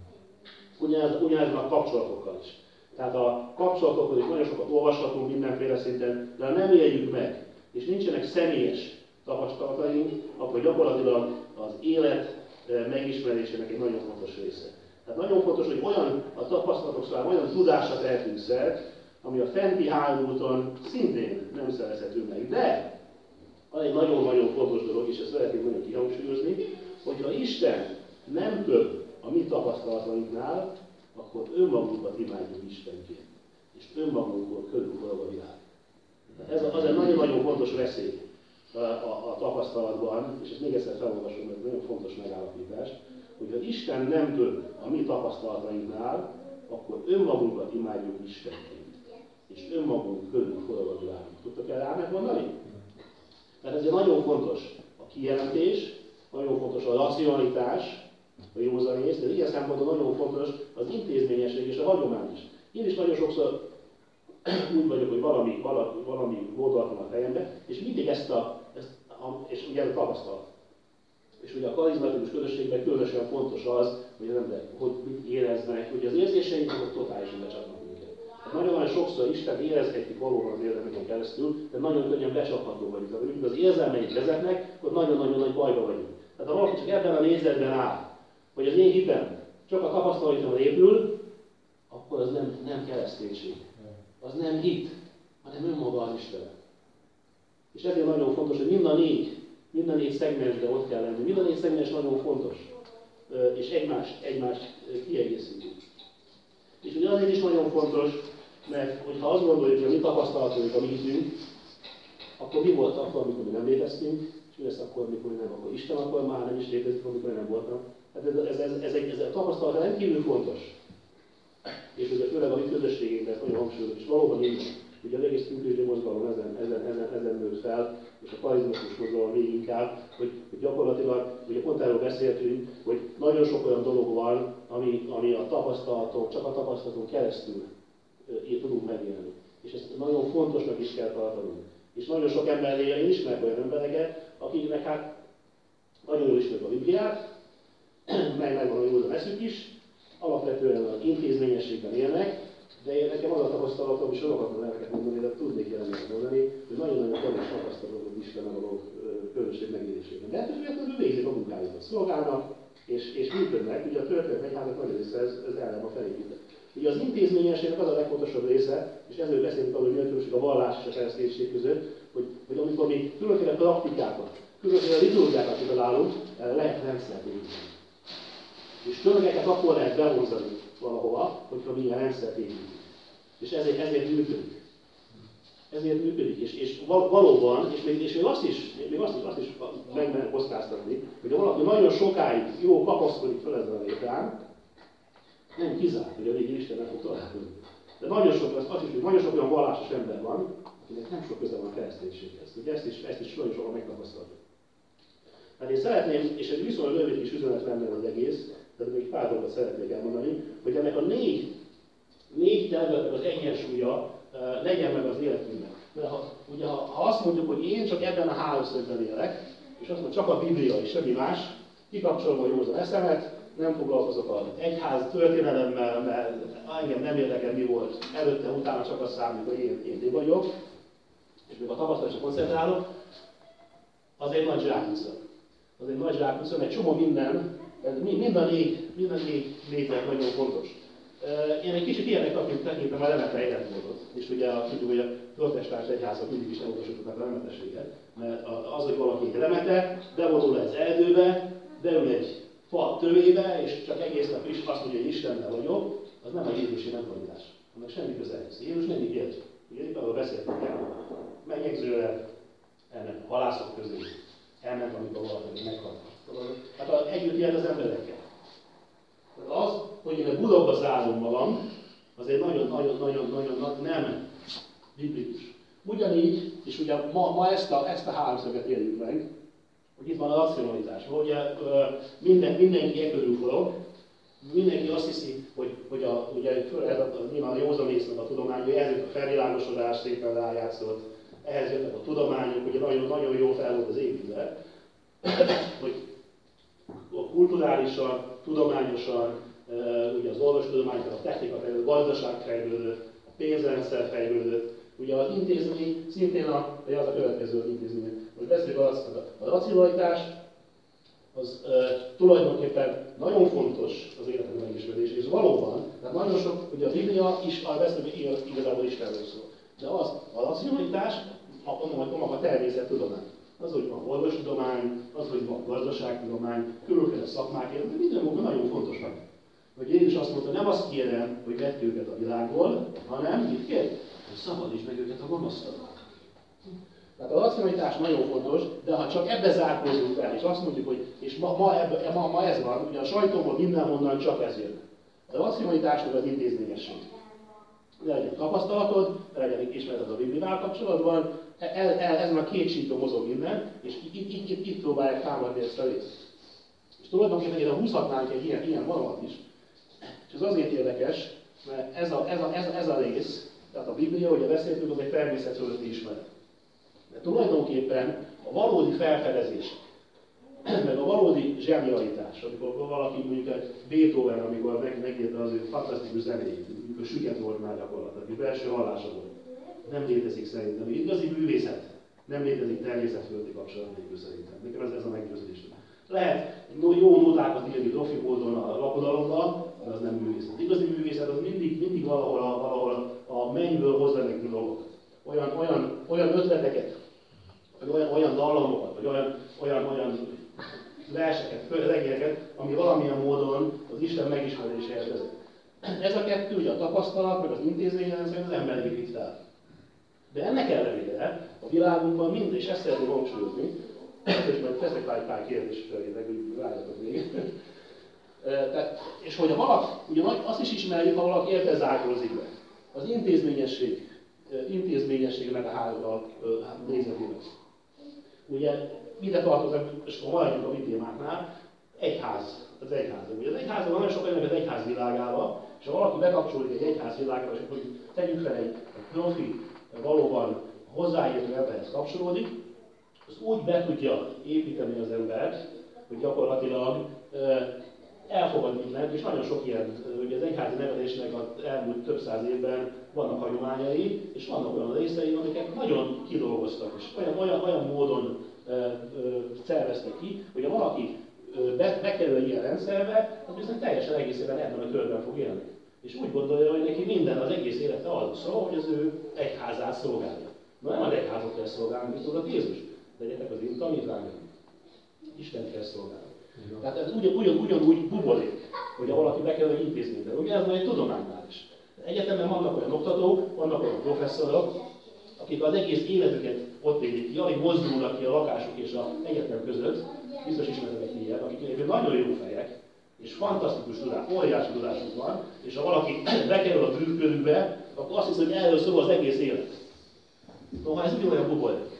Ugyanez, ugyanez van a kapcsolatokkal is. Tehát a kapcsolatokról is nagyon sokat olvashatunk mindenféle szinten, de ha nem éljük meg, és nincsenek személyes tapasztalataink, akkor gyakorlatilag az élet megismerésének egy nagyon fontos része. Tehát nagyon fontos, hogy olyan a tapasztalatok szóval olyan tudásra tehetünk szert, ami a fenti hálóúton szintén nem szerezhető meg. De van egy nagyon-nagyon fontos dolog, és ezt szeretném nagyon kihangsúlyozni, hogyha Isten nem több a mi tapasztalatainknál, akkor önmagunkat imádjuk Istenként. És önmagunkból körülforog a világ. Ez az egy nagyon-nagyon fontos veszély a, a, a tapasztalatban, és ezt még egyszer felolvasom, mert ez nagyon fontos megállapítás, hogy ha Isten nem több a mi tapasztalatainknál, akkor önmagunkat imádjuk Istenként. És önmagunk körül forog a világ. Tudtok erre rámek mondani? Tehát ez nagyon fontos a kijelentés, nagyon fontos a racionalitás, a józanész, de ilyen szempontból nagyon fontos az intézményesség és a hagyomány is. Én is nagyon sokszor úgy vagyok, hogy valami, valami, valami gondolat van a fejembe, és mindig ezt a, ezt a és ugye ez a tapasztalat. És ugye a karizmatikus közösségben különösen fontos az, hogy az ember hogy mit éreznek, hogy az érzéseink azok totálisan becsapnak minket. Hát nagyon-nagyon sokszor Isten érezhetik valóban az érzelmeken keresztül, de nagyon könnyen becsapható vagyunk. Tehát amikor az érzelmeink vezetnek, akkor nagyon-nagyon nagy bajba vagyunk. Tehát ha valaki csak ebben a nézetben áll, hogy az én hitem csak a tapasztalatomra épül, akkor az nem, nem kereszténység. Az nem hit, hanem önmaga az Isten. És ezért nagyon fontos, hogy mind a négy, mind a négy szegmensben ott kell lenni. Mind a négy szegmens nagyon fontos. És egymást, egymást kiegészítjük. És ugye azért is nagyon fontos, mert hogyha azt gondoljuk, hogy a mi tapasztalatunk, a mi hitünk, akkor mi volt akkor, amikor mi nem léteztünk, és mi lesz akkor, amikor nem, akkor Isten akkor már nem is létezik, amikor nem voltam. Hát ez, ez, ez, ez, egy, ez a tapasztalat rendkívül fontos. És ugye főleg a mi közösségünkben ez nagyon hangsúlyos, és valóban így, ugye az egész tükrösdi mozgalom ezen, ezen, ezen, ezen nőtt fel, és a karizmatikus mozgalom még inkább, hogy, hogy gyakorlatilag, ugye pont erről beszéltünk, hogy nagyon sok olyan dolog van, ami, ami a tapasztalaton, csak a tapasztalaton keresztül tudunk megélni. És És ezt nagyon fontosnak is kell tartanunk. És nagyon sok embernél én ismerek olyan embereket, akiknek hát nagyon jól ismerik a Bibliát, meg megvan jól a eszük is, alapvetően az intézményességben élnek, de én nekem az a tapasztalatom, és sokat a neveket mondani, de tudnék jelenleg mondani, hogy nagyon-nagyon kevés tapasztalatot Istennek való közösség megélésében. De ettől függetlenül végzik a munkájukat, szolgálnak, és, és működnek. Ugye a történet egyházak nagy része ez, ez el a felépítve. Ugye az intézményességnek az a legfontosabb része, és ezzel beszélünk arról, hogy mi a különbség a vallás és a kereszténység között, hogy, hogy amikor mi különféle praktikákat, különféle liturgiákat kitalálunk, lehet rendszert építeni. És tömegeket akkor lehet bevonzani valahova, hogyha mi ilyen rendszert építünk. És ezért, ezért működik. Ezért működik, és, és valóban, és még, és még azt is, még azt is, azt is megmerem kockáztatni, hogy valaki nagyon sokáig jó kapaszkodik fel ezzel a létrán, nem kizárt, hogy a végén Isten nem fog találkozni. De nagyon sok, az, az is, hogy nagyon sok olyan vallásos ember van, akinek nem sok köze van a kereszténységhez. Ugye ezt is, ezt is nagyon sokan megtapasztaljuk. Hát én szeretném, és egy viszonylag rövid kis üzenet lenne az egész, tehát még pár dolgot szeretnék elmondani, hogy ennek a négy, négy területnek az egyensúlya uh, legyen meg az életünknek. Mert ha, ugye, ha, ha azt mondjuk, hogy én csak ebben a háromszögben élek, és azt mondom, csak a Biblia és semmi más, kikapcsolom a józan eszemet, nem foglalkozok az egyház történelemmel, mert engem nem érdekel, mi volt előtte, utána csak azt számít, hogy én, én én vagyok, és még a tapasztalatosra koncentrálok, az egy nagy zsákutca. Az egy nagy zsákutca, egy csomó minden, mind a négy, mind a négy négyzet nagyon fontos. Én egy kicsit ilyenek tekintem a Lemete életmódot, és ugye a, tudjuk, hogy a protestáns egyházak mindig is elutasították a lemetességet, mert az, hogy valaki egy remete, bevonul az erdőbe, beül egy fa tövébe, és csak egész nap is azt mondja, hogy Istennel vagyok, az nem a Jézusi mentalitás, annak semmi köze ehhez. Jézus nem így élt. Ugye itt arról beszéltünk el, megjegyzőre, elment a halászok közé, elment, amikor valaki meghalt. Hát együtt élt az emberekkel. Az, hogy én a budokba zárom magam, az egy nagyon-nagyon-nagyon-nagyon nem biblikus. Ugyanígy, és ugye ma, ma ezt, a, ezt a háromszöget éljük meg, hogy itt van a racionalitás. Ugye minden, mindenki e körül forog, mindenki azt hiszi, hogy, hogy a, ugye, ez a, nyilván a józanésznek a tudomány, hogy ezért a felvilágosodás szépen rájátszott, ehhez jöttek a tudományok, ugye nagyon, nagyon jó fel volt az építve, hogy a kulturálisan, tudományosan, ugye az orvostudományban a technika fejlődött, a gazdaság fejlődött, a pénzrendszer fejlődött, ugye az intézmény szintén a, az a következő intézmény. Most beszéljük azt, hogy a racionalitás az e, tulajdonképpen nagyon fontos az életnek megismerés, és valóban, tehát nagyon sok, ugye a Biblia is, a beszélő igazából Istenről szól. De az, a racionalitás, a, a, a természettudomány. Az, hogy van orvostudomány, az, hogy van gazdaságtudomány, különféle szakmák, minden munka nagyon fontosak. Hogy Jézus azt mondta, nem azt kérem, hogy vedd őket a világból, hanem mit kér? Hogy szabadíts meg őket a gonosztól. Tehát a racionalitás nagyon fontos, de ha csak ebbe zárkózunk el, és azt mondjuk, hogy és ma, ma, ebbe, ma, ma ez van, ugye a sajtóból mindenhonnan csak ez jön. A racionalitásnak az intézményesség. Legyen tapasztalatod, legyen ismereted a Bibliával kapcsolatban, el, el, ezen a két síkon mozog innen, és itt, itt, itt, itt próbálják támadni ezt a részt. És tulajdonképpen ide húzhatnánk egy ilyen, ilyen vonalat is. És ez azért érdekes, mert ez a, ez a, ez a, ez a rész, tehát a Biblia, ugye beszéltünk, az egy természetfölötti ismeret. De tulajdonképpen a valódi felfedezés, meg a valódi zsenialitás, amikor valaki mondjuk Beethoven, amikor meg, megírta az ő fantasztikus zenéjét, amikor süket volt már gyakorlatilag, hogy belső hallása volt. Nem létezik szerintem. Igazi művészet nem létezik természetfölötti kapcsolat nélkül szerintem. Nekem ez, ez a meggyőződésem. Lehet jó nótákat írni profi módon a lakodalomban, de az nem művészet. Igazi művészet az mindig, mindig valahol a, valahol a mennyből hozza neki dolgokat. Olyan, olyan, olyan ötleteket, vagy olyan, olyan dallamokat, vagy olyan, olyan, olyan verseket, regényeket, ami valamilyen módon az Isten megismeréséhez vezet. Ez a kettő, ugye a tapasztalat, meg az intézményrendszer, az ember épít fel. De ennek ellenére a világunkban mind, és ezt szeretném hangsúlyozni, és majd teszek rá egy pár kérdést felének, hogy rájöttek még. Tehát, és hogyha valaki, ugye azt is ismerjük, ha valaki érte zárkózik be. Az intézményesség, intézményességnek a három nézetének. Ugye ide tartoznak, és ha maradjunk a mi témáknál, egyház, az egyház. Ugye az egyházban nagyon sok ennek az egyház világába, És ha valaki bekapcsolódik egy egyházvilágra, és hogy tegyük fel egy profi, valóban hozzáértő emberhez kapcsolódik, az úgy be tudja építeni az embert, hogy gyakorlatilag elfogad mindent, és nagyon sok ilyen, ugye az egyházi nevelésnek az elmúlt több száz évben vannak hagyományai, és vannak olyan részei, amiket nagyon kidolgoztak, és olyan, olyan, olyan módon e, e, szerveztek ki, hogy ha valaki be, bekerül ilyen rendszerbe, az viszont teljesen egészében ebben a körben fog élni. És úgy gondolja, hogy neki minden, az egész élete arról szól, hogy az ő egyházát szolgálja. Na nem az egyházat kell szolgálni, mint tudod Jézus. Legyetek az én tanítványaim. Istent kell szolgálni. Ja. Tehát ez ugyan, ugyan, ugyanúgy buborék, hogy valaki bekerül egy intézménybe. Ugye ez van egy tudománynál is. Egyetemen vannak olyan oktatók, vannak olyan professzorok, akik az egész életüket ott élik ki, alig mozdulnak ki a lakások és az egyetem között, biztos ismertek ilyen, akik egyébként nagyon jó fejek, és fantasztikus tudás, óriási tudásuk van, és ha valaki bekerül a trükkörükbe, akkor azt hiszi, hogy erről szól az egész élet. Noha ez ugyanolyan buborék.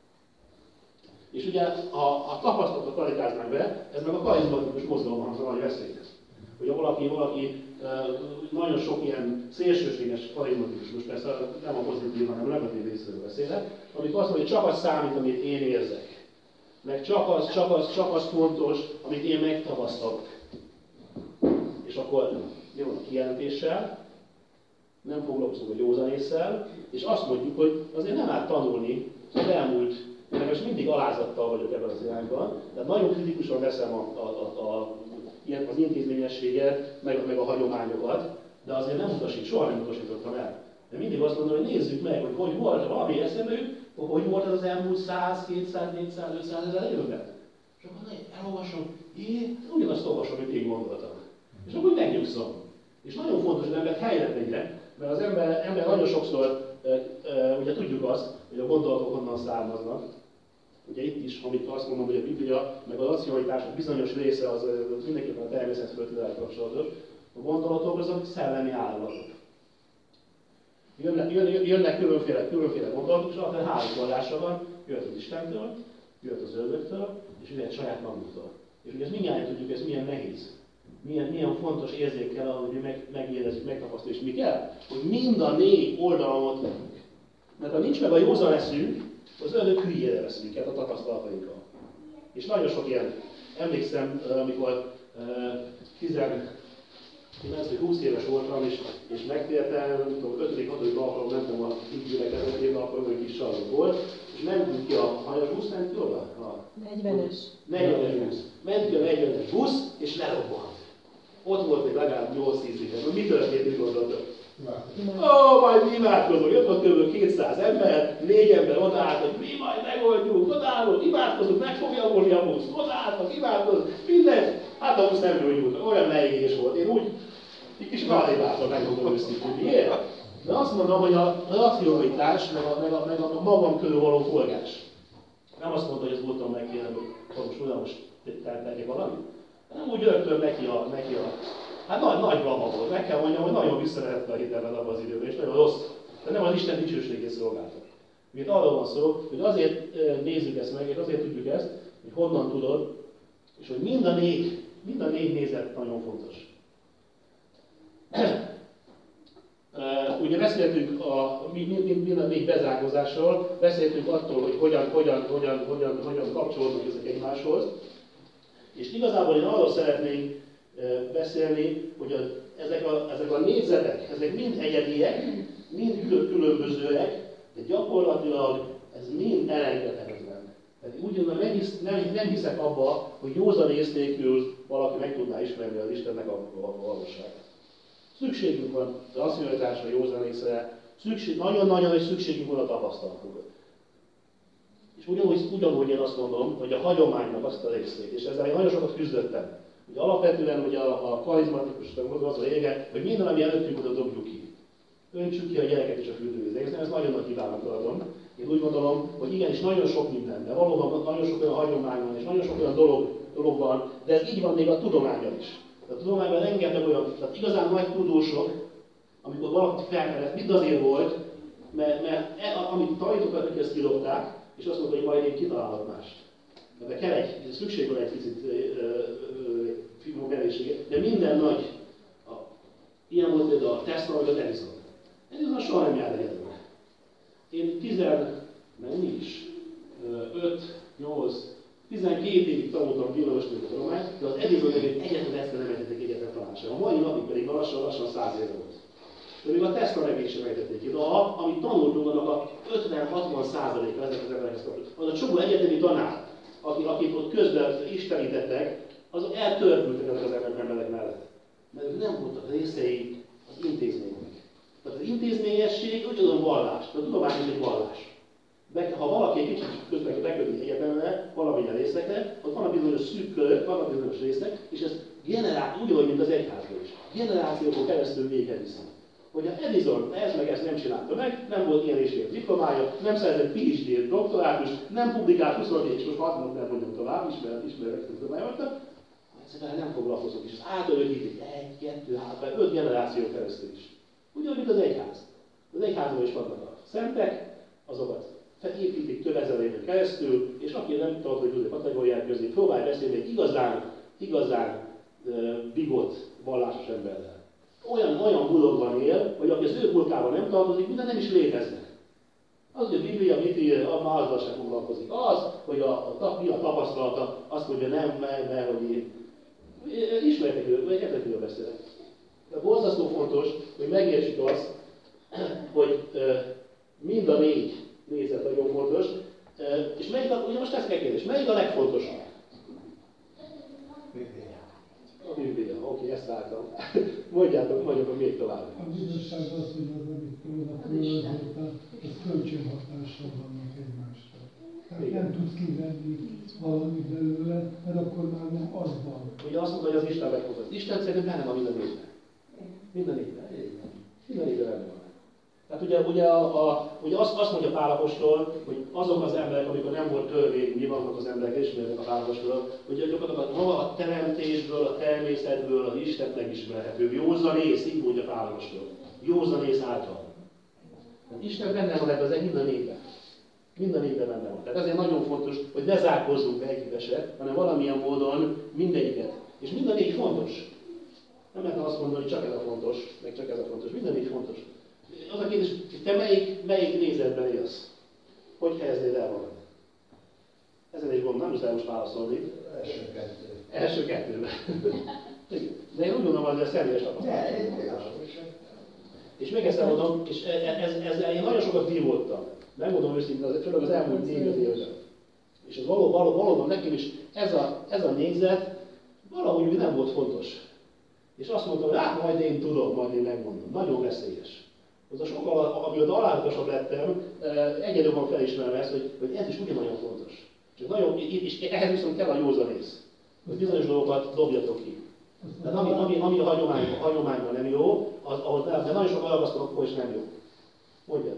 És ugye, ha a tapasztalatot kvalitáznánk be, ez meg a karizmatikus mozgalomban az nagy veszélyes. Hogy valaki, valaki nagyon sok ilyen szélsőséges karizmatikus, most persze nem a pozitív, hanem a negatív részéről beszélek, amikor azt mondja, hogy csak az számít, amit én érzek. Meg csak az, csak az, csak az fontos, amit én megtapasztalok. És akkor mi van a kijelentéssel, nem foglalkozunk a józanésszel, és azt mondjuk, hogy azért nem árt tanulni az elmúlt. Én most mindig alázattal vagyok ebben az irányban, tehát nagyon kritikusan veszem a, a, a, a, az intézményességet, meg, meg a hagyományokat, de azért nem utasít, soha nem utasítottam el. De mindig azt mondom, hogy nézzük meg, hogy hogy volt, ha valami eszembe jut, hogy volt ez az elmúlt száz, kétszáz, négyszáz, ötszáz ezer évben. És akkor elolvasom, én ugyanazt olvasom, amit én gondoltam. És akkor megnyugszom. És nagyon fontos, hogy embert helyre tegye, mert az ember, ember nagyon sokszor, e, e, ugye tudjuk azt, hogy a gondolatok honnan származnak. Ugye itt is, amit azt mondom, hogy a Biblia, meg a racionalitások bizonyos része az, az mindenképpen a természetföldivel kapcsolatos. A gondolatok azok szellemi állatok. Jönnek, jönnek, jönnek különféle, különféle gondolatok, és alapvetően három forrása van, jöhet az Istentől, jöhet az ördögtől, és jöhet saját magunktól. És ugye ezt mindjárt tudjuk, ez milyen nehéz. Milyen, milyen fontos érzékkel, hogy meg, megérezzük, megtapasztaljuk, és mi kell? Hogy mind a négy oldalon ott vagyunk. Mert ha nincs meg a józan eszünk, az ördög hülyére vesz minket a tapasztalatainkkal. És nagyon sok ilyen, emlékszem, amikor tizenkilenc vagy húsz éves voltam, és, és megtértem, nem tudom, ötödik hatodik alkalom mentem a gyülekezetében, akkor egy kis sarok volt, és mentünk ki a hanyas busz, ment ki oda? A negyvenes. negyvenes busz. Ment ki a negyvenes busz, és lerobbant. Ott volt még legalább nyolc-tíz éves. Mi történt, mit gondoltok? Ó, oh, majd imádkozunk, jött ott kb. kétszáz ember, négy ember odaállt, hogy mi majd megoldjuk, odaállunk, imádkozunk, meg fog javulni a busz, odaálltak, imádkozunk, minden. Hát a busz nem gyógyult, olyan nehéz volt. Én úgy, egy kis validáltam, megmondom őszintén, hogy miért? De azt mondom, hogy a racionalitás, meg a, meg a, meg a magam körül való forgás. Nem azt mondta, hogy ez voltam meg kéne, hogy most oda most tegyek valamit. Nem úgy rögtön neki a, neki a hát nagy, nagy blama volt. Meg kell mondjam, hogy nagyon visszaverette a hitelmet abban az időben, és nagyon rossz. De nem az Isten dicsőségét szolgáltak. Mert arról van szó, hogy azért nézzük ezt meg, és azért tudjuk ezt, hogy honnan tudod, és hogy mind a négy, mind a négy nézet nagyon fontos. Ugye beszéltünk a, mind a négy bezárkózásról, beszéltünk attól, hogy hogyan, hogyan, hogyan, hogyan, hogyan kapcsolódnak ezek egymáshoz. És igazából én arról szeretnék beszélni, hogy a, ezek, a, ezek a nézetek, ezek mind egyediek, mind különbözőek, de gyakorlatilag ez mind elengedhetetlen. Tehát úgy nem, hisz, nem, nem hiszek abba, hogy józanész nélkül valaki meg tudná ismerni az Istennek a, a, a valóságát. Szükségünk van a racionalitásra, józanészre, szükség, nagyon-nagyon is szükségünk van a tapasztalatokra. És ugyanúgy, ugyanúgy én azt mondom, hogy a hagyománynak azt a részét, és ezzel én nagyon sokat küzdöttem. Ugye alapvetően ugye a, a karizmatikus az a lényege, hogy minden, ami előttünk, oda dobjuk ki. Öntsük ki a gyereket és a fürdővízre. Ez nagyon nagy hibának tartom. Én úgy gondolom, hogy igenis nagyon sok minden, de valóban nagyon sok olyan hagyomány van, és nagyon sok olyan dolog, dolog van, de ez így van még a tudományon is. A tudományban rengeteg olyan, tehát igazán nagy tudósok, amikor valakit felmerett, mind azért volt, mert, mert e, amit tanítokat, hogy ezt kidobták, és azt mondta, hogy majd én kitalálok mást. De kell egy, szükség van egy picit figurálásére, de minden nagy, a, Ilyen volt például a Tesla vagy a Edison. Edison soha nem járt egyetemre. Én tizen, mennyi is? öt, nyolc, tizenkét évig tanultam biológiai tudományt, de az Edison egy egyetemre ezt nem ejtették egyetem tanácsára. A mai napig pedig lassan-lassan száz éve volt. De még a Tesla nevét sem ejtették ki. De a, amit tanultunk, annak a ötven-hatvan százaléka ezek az emberekhez kapcsolatban. Az a csomó egyetemi tanár, akik, akik ott közben istenítettek, azok eltörpültek ezek az emberek mellett. Mert ők nem voltak részei az intézménynek. Tehát az intézményesség ugyanolyan vallás, a tudomány is egy vallás. De ha valaki egy kicsit közben bekötni egyetemre, valamilyen részekre, ott vannak bizonyos szűk körök, vannak bizonyos részek, és ez generál, ugyanúgy, mint az egyházban is. Generációkon keresztül végig viszont. Hogy a Edison ez meg ezt nem csinálta meg, nem volt ilyen és ilyen diplomája, nem szerzett pé há dé-t, doktorátus, nem publikált huszonnégy, és most hatvan nem mondjam tovább, ismeret, ismeret ezt a diplomáját, egyszerűen nem foglalkozok, és az átörökítik egy, kettő, három, öt generáció keresztül is. Ugyanúgy, mint az egyház. Az egyházban is vannak a szentek, azokat felépítik több ezer éven keresztül, és aki nem tartja közé kategóriák közé, próbálj beszélni egy igazán, igazán uh, bigott vallásos emberrel. Olyan, olyan bulogban él, hogy aki az ő bulkában nem tartozik, minden nem is léteznek. Az, hogy a Biblia mit ír, már azzal sem foglalkozik. Az, hogy a, a, mi a tapasztalata, azt mondja nem, mert, mert hogy én ismertek őt, értekről beszélek. De borzasztó fontos, hogy megértsük azt, hogy mind a négy nézet nagyon fontos, és melyik a, ugye most ezt kell kérdés, melyik a legfontosabb? A Biblia. Oké, okay, ezt láttam. Mondjátok, mondjátok még tovább. A bizonyság az, hogy az, amit próbálnak különbözőten, az kölcsönhatással vannak egymással. Tehát nem tudsz kivenni valamit belőle, mert akkor már nem az van. Ugye azt mondta, hogy az Isten megfogad. Isten szerint benne van minden évben. Minden évben. Minden évben benne van. Tehát ugye, ugye, a, a, ugye azt, azt mondja Pál apostol, hogy azok az emberek, amikor nem volt törvény, mi vannak az emberek, ismernek a Pál apostol, hogy gyakorlatilag maga a teremtésből, a természetből az Istent megismerhető. Józanész, így mondja Pál apostol. Józanész által. Tehát Isten benne van ebben az minden évben. Minden évben benne van. Tehát ezért nagyon fontos, hogy ne zárkózzunk be egyeteset, hanem valamilyen módon mindegyiket. És minden négy fontos. Nem lehet azt mondani, hogy csak ez a fontos, meg csak ez a fontos. Minden négy fontos. Az a kérdés, hogy te melyik, melyik nézetben élsz? Hogy helyeznéd el magad? Ezen is gondolom, nem is el most válaszolni. Első kettő. Első kettőben. De én úgy gondolom, hogy ez személyes tapasztalat. És még ezt elmondom, és ezzel ez, ez, én nagyon sokat vívódtam. Megmondom őszintén, főleg az elmúlt négy-öt évben. És ez való, való, valóban nekem is ez a, ez a négyzet valahogy nem volt fontos. És azt mondtam, hogy hát majd én tudom, majd én megmondom. Nagyon veszélyes. Az a sokkal, amióta alázatosabb lettem, egyre jobban felismerve ezt, hogy, hogy ez is ugyanolyan fontos. Csak nagyon, és ehhez viszont kell a józanész. Hogy bizonyos dolgokat dobjatok ki. Tehát ami, ami, ami a hagyomány, hagyományban nem jó, az, ahhoz nem, de nagyon sok alapasztalok, akkor is nem jó. Mondja.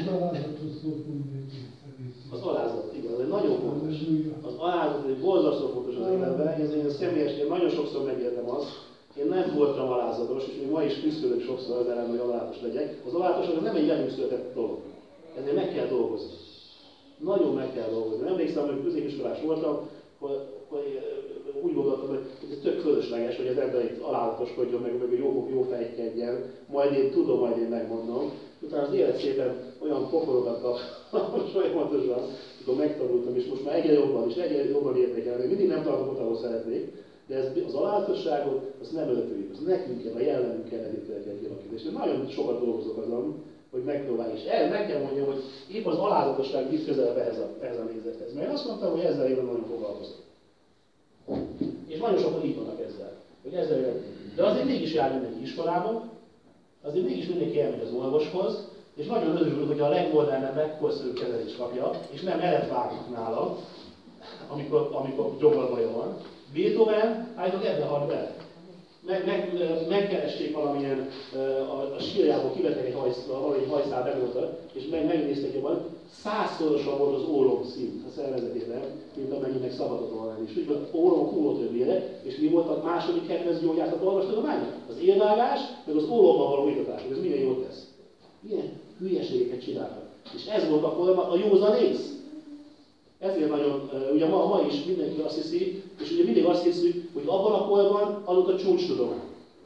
Az alázat, igen, ez egy nagyon fontos. Az alázat egy borzasztó fontos az életben, ez én személyesen nagyon sokszor megértem azt, én nem voltam alázatos, és még ma is küzdök sokszor az ellen, hogy alázatos legyek. Az alázatos nem egy velünk született dolog. Ezért meg kell dolgozni. Nagyon meg kell dolgozni. Emlékszem, hogy középiskolás voltam, hogy, hogy úgy gondoltam, hogy ez tök fölösleges, hogy az ember itt alázatoskodjon, meg, meg jó, jó fejtkedjen, majd én tudom, majd én megmondom. Utána az élet szépen olyan poforokat kap, folyamatosan, amikor megtanultam, és most már egyre jobban, és egyre jobban értékelem, még mindig nem tartom ott, ahol szeretnék, de ez, az alázatosságot, azt nem öltőjük, az nekünk kell, a jellemünk kell együtt kell kialakítani. És nagyon sokat dolgozok azon, hogy megpróbálj. És el, meg kell mondjam, hogy épp az alázatosság visz közelebb ehhez a, ehhez a nézethez. Mert én azt mondtam, hogy ezzel én nagyon foglalkozom. És nagyon sokan így vannak ezzel. Hogy ezzel jön. De azért mégis jár mindenki iskolában, azért mégis mindenki elmegy az orvoshoz, és nagyon örül, hogy a legmodernebb, legkorszerűbb kezelést kapja, és nem elet vágnak nála, amikor, amikor gyomorbaja van. Beethoven állítólag ebben halt bele. Meg, meg, megkeresték valamilyen, a, a sírjából kivettek egy hajszál, valami hajszál bemondta, és meg, megnézték jobban, százszorosan volt az ólom szint a szervezetében, mint amennyinek szabadott volna lenni. És úgy volt, ólom hullott többére, és mi volt a második kedvenc gyógyászat orvostudománynak? Az élvágás, meg az ólommal való itatás, hogy ez milyen jót tesz. Milyen hülyeségeket csináltak. És ez volt akkor a józanész. Ezért nagyon, ugye ma, ma is mindenki azt hiszi, és ugye mindig azt hiszük, hogy abban a korban adott a csúcstudomány.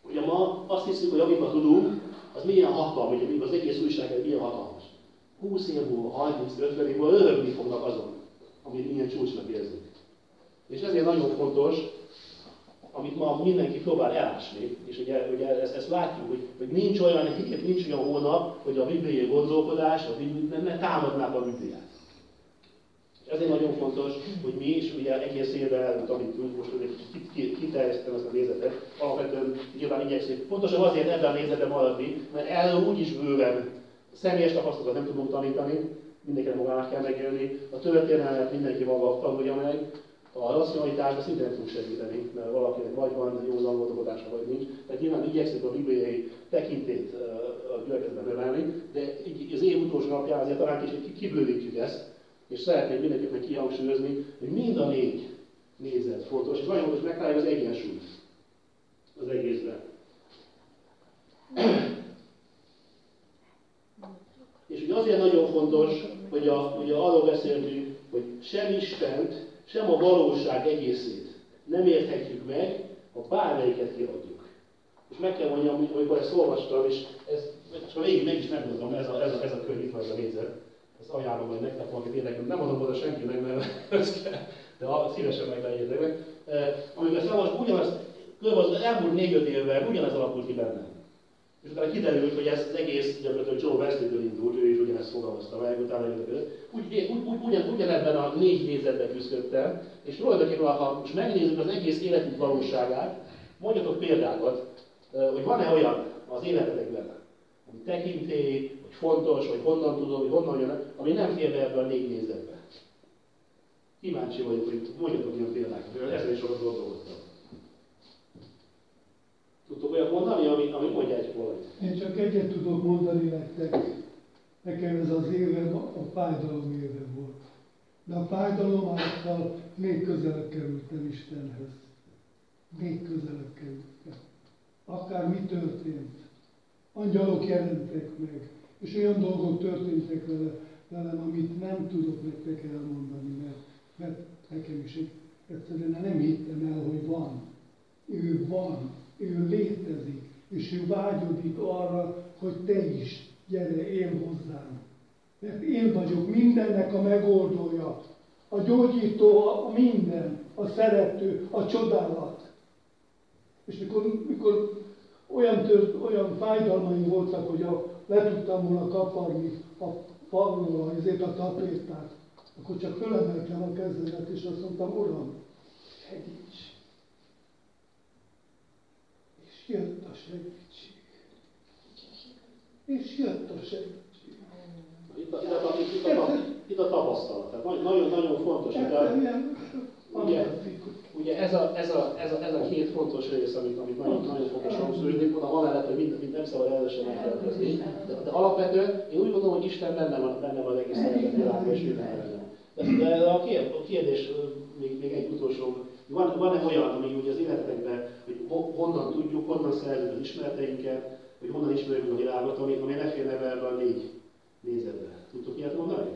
Ugye ma azt hiszük, hogy amit ma tudunk, az milyen hatalmas, hogy az egész újság milyen hatalmas. húsz év múlva, harminc ötven év múlva örökni fognak azon, amit milyen csúcsnak érzünk. És ezért nagyon fontos, amit ma mindenki próbál elásni, és ugye, ugye ezt, ezt látjuk, hogy, hogy nincs olyan hét, nincs olyan hónap, hogy a bibliai gondolkodás, a bibliai, ne támadnák a Bibliát. És ezért nagyon fontos, hogy mi is ugye egész évben, amit most kiterjesztem ezt a nézetet, alapvetően nyilván igyekszünk pontosan azért ebben a nézetben maradni, mert erről úgyis bőven személyes tapasztalatot nem tudunk tanítani, mindenkinek magának kell megélni, a történelmet mindenki maga tanulja meg, a racionalitásban szinte nem tudunk segíteni, mert valakinek vagy van jó gondolkodása, vagy nincs. Tehát nyilván igyekszünk a bibliai tekintét a gyülekezetben növelni, de így az év utolsó napján azért talán kicsit kibővítjük ezt, és szeretném mindenkinek kihangsúlyozni, hogy mind a négy nézet fontos, és nagyon fontos megtalálni az egyensúlyt az egészben. És ugye azért nagyon fontos, hogy a, ugye arról beszéltünk, hogy sem Istent, sem a valóság egészét nem érthetjük meg, ha bármelyiket kiadjuk. És meg kell mondjam, hogy amikor ezt olvastam, és ez, csak végig meg is megmondom, ez a, ez a, ez a könyv, itt van ez a nézet. Ezt ajánlom, hogy nektek valakit érdekel. Nem mondom oda senkinek, mert ez kell, de szívesen meglegyetek meg. Amikor ezt olvastam, ugyanazt, az elmúlt négy-öt évben ugyanez alakult ki bennem. És utána kiderült, hogy ez az egész gyakorlatilag Joe Wesley-től indult, ő is ugyanezt fogalmazta meg, utána jött úgy, úgy, úgy, ugyan, ugyanebben a négy nézetben küzdöttem, és tulajdonképpen, ha most megnézzük az egész életünk valóságát, mondjatok példákat, hogy van-e olyan az életetekben, ami tekintély, vagy fontos, vagy honnan tudom, vagy honnan jön, ami nem fér be ebbe a négy nézetbe. Kíváncsi vagyok, hogy mondjatok ilyen példákat, ezzel is sokat gondolkodtam. Tudtok olyat mondani, ami, ami mondja egy valamit? Én csak egyet tudok mondani nektek. Nekem ez az évem a fájdalom éve volt. De a fájdalom által még közelebb kerültem Istenhez. Még közelebb kerültem. Akár mi történt. Angyalok jelentek meg. És olyan dolgok történtek vele, velem, amit nem tudok nektek elmondani, mert, mert nekem is egyszerűen nem hittem el, hogy van. Ő van. Ő létezik, és ő vágyodik arra, hogy te is gyere, él hozzám. Mert én vagyok mindennek a megoldója, a gyógyító, a minden, a szerető, a csodálat. És mikor, mikor olyan, tört, olyan fájdalmaim voltak, hogy a, le tudtam volna kaparni a falról azért a tapétát, akkor csak fölemeltem a kezemet, és azt mondtam, Uram, segíts! És jött a segítség. És jött a segítség. Itt a, itt a, itt a, itt a tapasztalat. Tehát nagyon-nagyon fontos. Ugye, ugye ez, a, ez, a, ez, a, ez a két fontos rész, amit, amit nagyon, nagyon fontos hangsúlyozni, oda amellett, hogy mind, mind nem szabad elősen megfelelkezni. De, de alapvetően én úgy gondolom, hogy Isten benne van, benne van az egész terület világban, és minden benne. De, de a kérdés, még, még egy utolsó, van, van-e olyan, ami ugye az életekben, hogy honnan tudjuk, honnan szerzünk az ismereteinket, hogy honnan ismerjük a világot, ami, ami ne férne be ebbe a négy nézetbe. Tudtok ilyet mondani?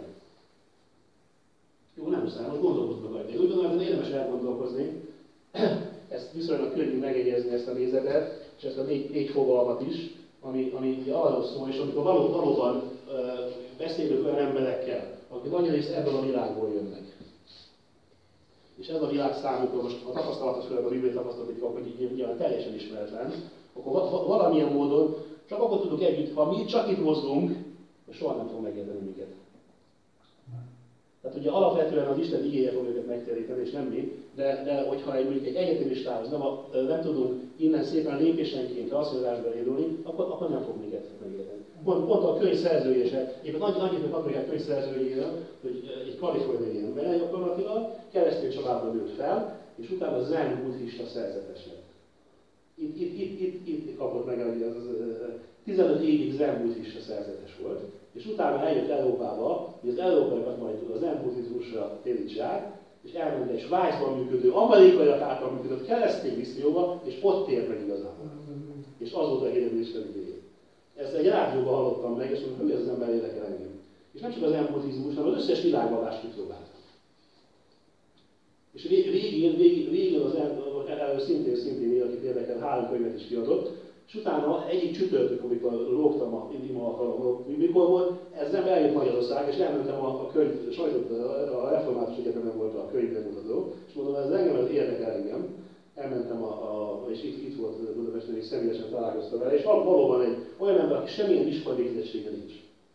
Jó, nem muszáj, most gondolkoznak rajta. Én úgy gondolom, hogy érdemes elgondolkozni, ezt viszonylag könnyű megjegyezni ezt a nézetet, és ezt a négy, négy fogalmat is, ami, ami arról szól, és amikor való, valóban uh, beszélünk olyan emberekkel, akik nagy rész ebből a világból jönnek. És ez a világ számukra most a tapasztalatos főleg a bibliai tapasztalatot, hogy nyilván teljesen ismeretlen, akkor valamilyen módon csak akkor tudunk együtt, ha mi csak itt mozgunk, soha nem fog megérteni minket. Tehát ugye alapvetően az Isten igéje fog őket megtéríteni, és nem mi, de, de hogyha egy, mondjuk egy egyetemistához nem, nem tudunk innen szépen lépésenként rasszolásba indulni, akkor, akkor nem fog minket megérteni. Pont, pont a könyv szerzőjése, éppen nagy, nagyit megkapják a könyv szerzőjéről, hogy egy kaliforniai ember gyakorlatilag keresztény családban nőtt fel, és utána zen buddhista szerzetes lett. Itt, itt, itt, itt, itt kapott meg, hogy az, az tizenöt évig zen buddhista szerzetes volt, és utána eljött Európába, hogy az európaiakat majd a zen buddhizmusra térítsák, és elment egy Svájcban működő, amerikaiak által működött keresztény misszióba, és ott tért meg igazából. És azóta érdemes Isten igéjét. Ezt egy rádióban hallottam meg, és mondtam, hogy ez az ember érdekel engem. És nem csak az zen buddhizmus, hanem az összes világvallást kipróbáltam. És végén, végén, végén az először szintén, szintén akit érdekel, három könyvet is kiadott, és utána egyik csütörtök, amikor lógtam a ima alkalommal, mikor volt, ez nem eljött Magyarország, és elmentem a, a könyv, sajtot a Református Egyetemen volt a könyvbemutató, és mondom, ez engem ez érdekel engem. Elmentem, a, a, és itt, itt volt Budapesten, és személyesen találkoztam vele, és valóban egy olyan ember, aki semmilyen iskolai végzettsége nincs.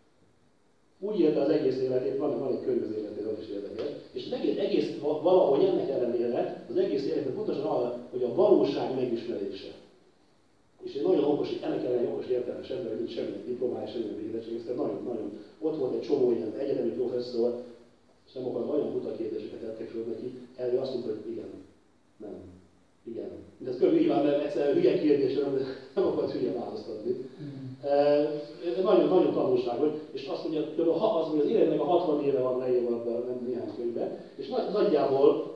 Úgy élte az egész életét, van, van egy könyv az életét, az is érdekes, és az egész, egész valahogy ennek ellenére, az egész életet pontosan arra, hogy a valóság megismerése. És egy nagyon okos, ennek ellenére okos értelmes ember, nincs semmilyen diplomája, semmilyen végzettség, ez nagyon, nagyon, ott volt egy csomó ilyen egyetemi professzor, és nem akar olyan buta kérdéseket tettek föl neki, erről azt mondta, hogy igen, nem, igen. De ez körülbelül nyilván, mert egyszerűen hülye kérdésre nem, nem akart hülye választ adni. Mm. Nagyon, nagyon tanulságos, és azt mondja, hogy az, hogy az életnek a hatvan éve van leírva nem néhány könyvben, és nagy, nagyjából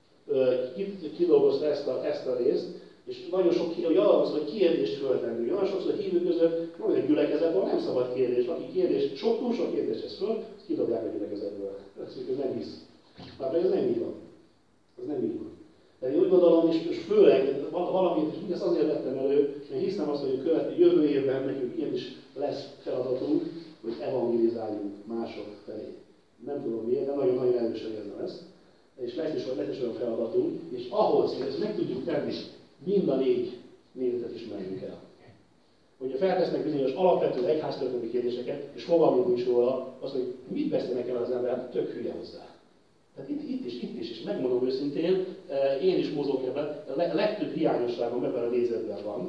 kidolgozta ezt a, ezt a részt, és nagyon sok, hogy arra van szó, hogy kérdést föltenni. Nagyon sokszor hívők között, mondjuk egy gyülekezetben nem szabad kérdés. Aki kérdés, sok, túl sok kérdés ez föl, azt kidobják a gyülekezetből. Azt mondjuk, ez nem hisz. Már ez nem így van. Ez nem így van. De én úgy gondolom, és, és főleg valamit, és mindezt azért vettem elő, én hiszem azt, hogy a következő jövő évben nekünk ilyen is lesz feladatunk, hogy evangelizáljunk mások felé. Nem tudom miért, de nagyon-nagyon erősen érzem ezt. És lesz is, lesz is olyan feladatunk, és ahhoz, hogy ezt meg tudjuk tenni, mind a négy nézetet ismerjünk el. Hogyha feltesznek bizonyos alapvető egyháztörténeti kérdéseket, és fogalmunk nincs róla, azt mondjuk, mit beszélnek el az ember, tök hülye hozzá. Tehát itt, itt is, itt is, és megmondom őszintén, én is mozog ebben, a legtöbb hiányosságom ebben a nézetben van.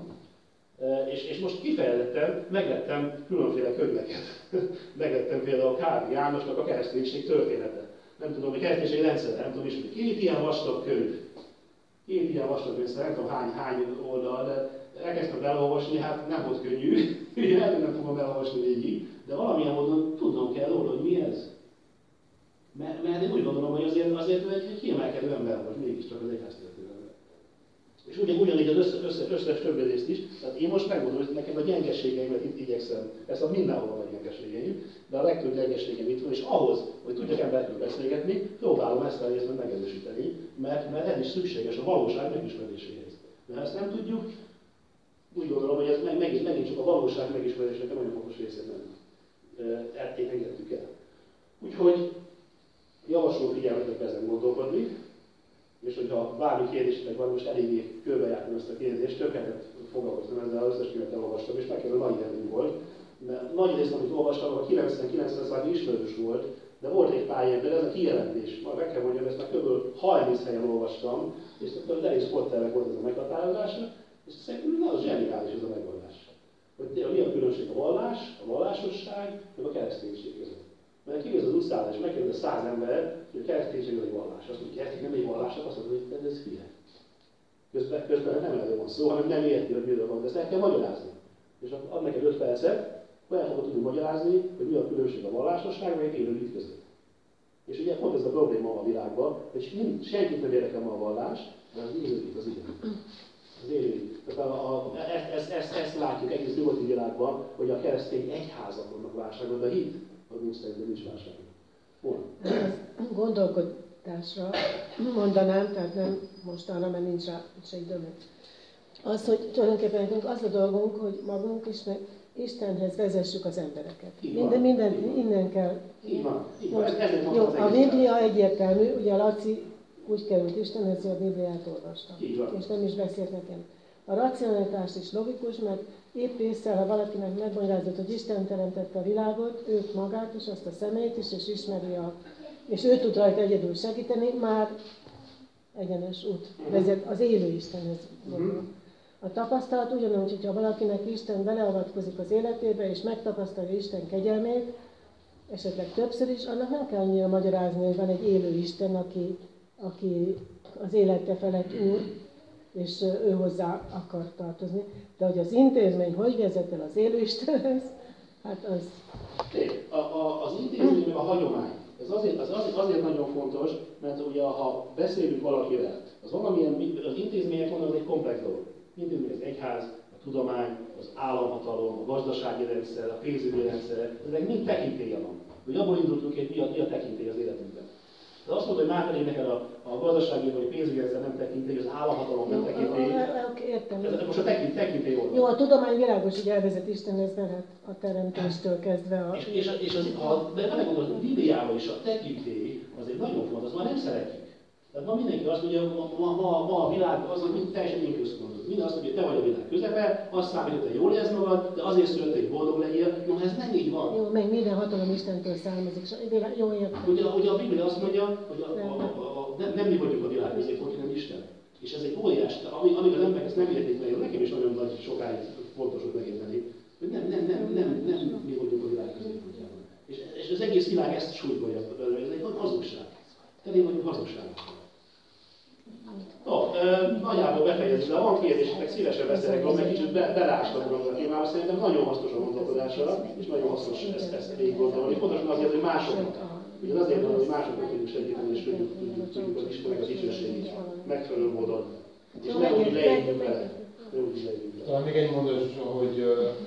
És, és most kifejezetten megvettem különféle könyveket. Megvettem például Kárdi Jánosnak a kereszténység története. Nem tudom, a kereszténység rendszere, nem tudom ismerni. Két ilyen vastag könyv. Két ilyen vastag könyv, nem tudom hány, hány oldal, de elkezdtem elolvasni, hát nem volt könnyű. Én nem fogom elolvasni végig, de valamilyen módon tudnom kell róla, hogy mi ez. Mert, mert én úgy gondolom, hogy azért, azért egy, egy kiemelkedő ember vagy, mégiscsak az egyháztörténetben. És ugyan, ugyanígy az összes össze, össze, többi részt is, tehát én most megmondom, hogy nekem a gyengeségeimet itt igyekszem, ez a mindenhol a gyengeségeim, de a legtöbb gyengeségem itt van, és ahhoz, hogy tudjak emberről beszélgetni, próbálom ezt a részt megerősíteni, mert, mert ez is szükséges a valóság megismeréséhez. De ha ezt nem tudjuk, úgy gondolom, hogy ez meg, megint, megint csak a valóság megismerésnek a nagyon fontos részét nem engedtük el. Úgyhogy javaslom figyelmetek ezen gondolkodni, és hogyha bármi kérdésetek van, most eléggé körbejártam ezt a kérdést, több hetet foglalkoztam ezzel, az összes könyvet elolvastam, és megkérdezem, nagy élmény volt. Mert nagy részt, amit olvastam, a kilencven-kilencven százalék ismerős volt, de volt egy pár ilyen, de ez a kijelentés. Majd meg kell mondjam, ezt már kb. harminc helyen olvastam, és az Dennis Potternek volt ez a meghatározása, és szerintem nagyon zseniális ez a megoldás. Hogy mi a különbség a vallás, a vallásosság, meg a kereszténység között. Mert kigaz az utcára, és megkérdez száz ember, hogy a kereszténység egy vallás. Azt mondja, hogy nem egy vallás, azt mondja, hogy ez hülye. Közben, közben nem erről van szó, hanem nem érti, hogy miről van, de ezt el kell magyarázni. És ad neked öt percet, hogy el fogod tudni magyarázni, hogy mi a különbség a vallásosság, meg egy élőlét között. És ugye pont ez a probléma a világban, hogy senkit nem érdekel ma a vallás, de az élőlét az igen. Az élőlét. Tehát a, a, ezt, ezt, ezt, ezt látjuk egész nyugati világban, hogy a keresztény egyházak vannak válságon, de a hit az nincs szerintem nincs válságon. Hol? Gondolkodásra mondanám, tehát nem most arra, mert nincs rá se időm. Az, hogy tulajdonképpen nekünk az a dolgunk, hogy magunk is, meg Istenhez vezessük az embereket. Minden, minden innen kell. Így van. Így van. Most, Ez, ez jó, a Biblia egyértelmű, ugye a Laci úgy került Istenhez, hogy a Bibliát olvastam. És nem is beszélt nekem. A racionalitás is logikus, mert épp észre, ha valakinek megmagyarázott, hogy Isten teremtette a világot, őt magát is, azt a személyt is, és ismeri a... és ő tud rajta egyedül segíteni, már egyenes út vezet az élő Istenhez. A tapasztalat ugyanúgy, hogyha valakinek Isten beleavatkozik az életébe, és megtapasztalja Isten kegyelmét, esetleg többször is, annak nem kell annyira magyarázni, hogy van egy élő Isten, aki, aki az élete felett úr, és ő hozzá akar tartozni. De hogy az intézmény hogy vezet el az élő Istenhez, hát az... A, a, az intézmény meg a hagyomány. Ez azért, az azért, azért nagyon fontos, mert ugye ha beszélünk valakivel, az valamilyen, az intézmények van, az egy komplex dolog. Intézmény az egyház, a tudomány, az államhatalom, a gazdasági rendszer, a pénzügyi rendszer, ezek mind tekintélye van. Hogy abból indultunk, hogy mi a, mi a tekintély az életünkben. De azt mondta, hogy már pedig neked a, a gazdasági vagy pénzügyi rendszer nem tekinti, az államhatalom nem tekinti. Értem. Ez most a tekint, tekintély oldal. Jó, a tudomány világos, hogy elvezet Istenhez, mert hát a teremtéstől kezdve a... És, és, és az, ha belegondolod, a Bibliában is a tekintély az egy nagyon fontos, azt már nem szeretjük. Tehát ma mindenki azt mondja, ma, ma, ma, ma a világ az, hogy teljesen én központú. Minden azt mondja, hogy te vagy a világ közepe, azt számít, hogy te jól érez magad, de azért született, hogy boldog legyél. No, ez nem így van. Jó, meg minden hatalom Istentől származik. Jó, értem. Ugye, ugye a Biblia azt mondja, hogy a, a, a, a, nem, nem mi vagyunk a világ középpontja, hanem Isten. És ez egy óriás, amíg, amíg az emberek ezt nem értik meg, nekem is nagyon nagy sokáig fontos, hogy megérteni, hogy nem, nem, nem, nem, nem mi vagyunk a világ középpontjában. És, és az egész világ ezt súlykolja, ez egy hazugság. Teli vagyunk hazugságokkal. No, nagyjából befejezzük, de van kérdésetek, szívesen beszélek, hogy meg kicsit be, belástam magam a témába, szerintem nagyon hasznos a gondolkodásra, és nagyon hasznos ezt, ezt végig gondolni. Pontosan azért, hogy másoknak, ugye azért van, hogy másoknak tudjuk segíteni, és tudjuk, tudjuk, tudjuk az Istennek az dicsőségét megfelelő módon. És ne úgy lejjünk vele. Ne úgy lejjünk vele. Talán még egy mondat, hogy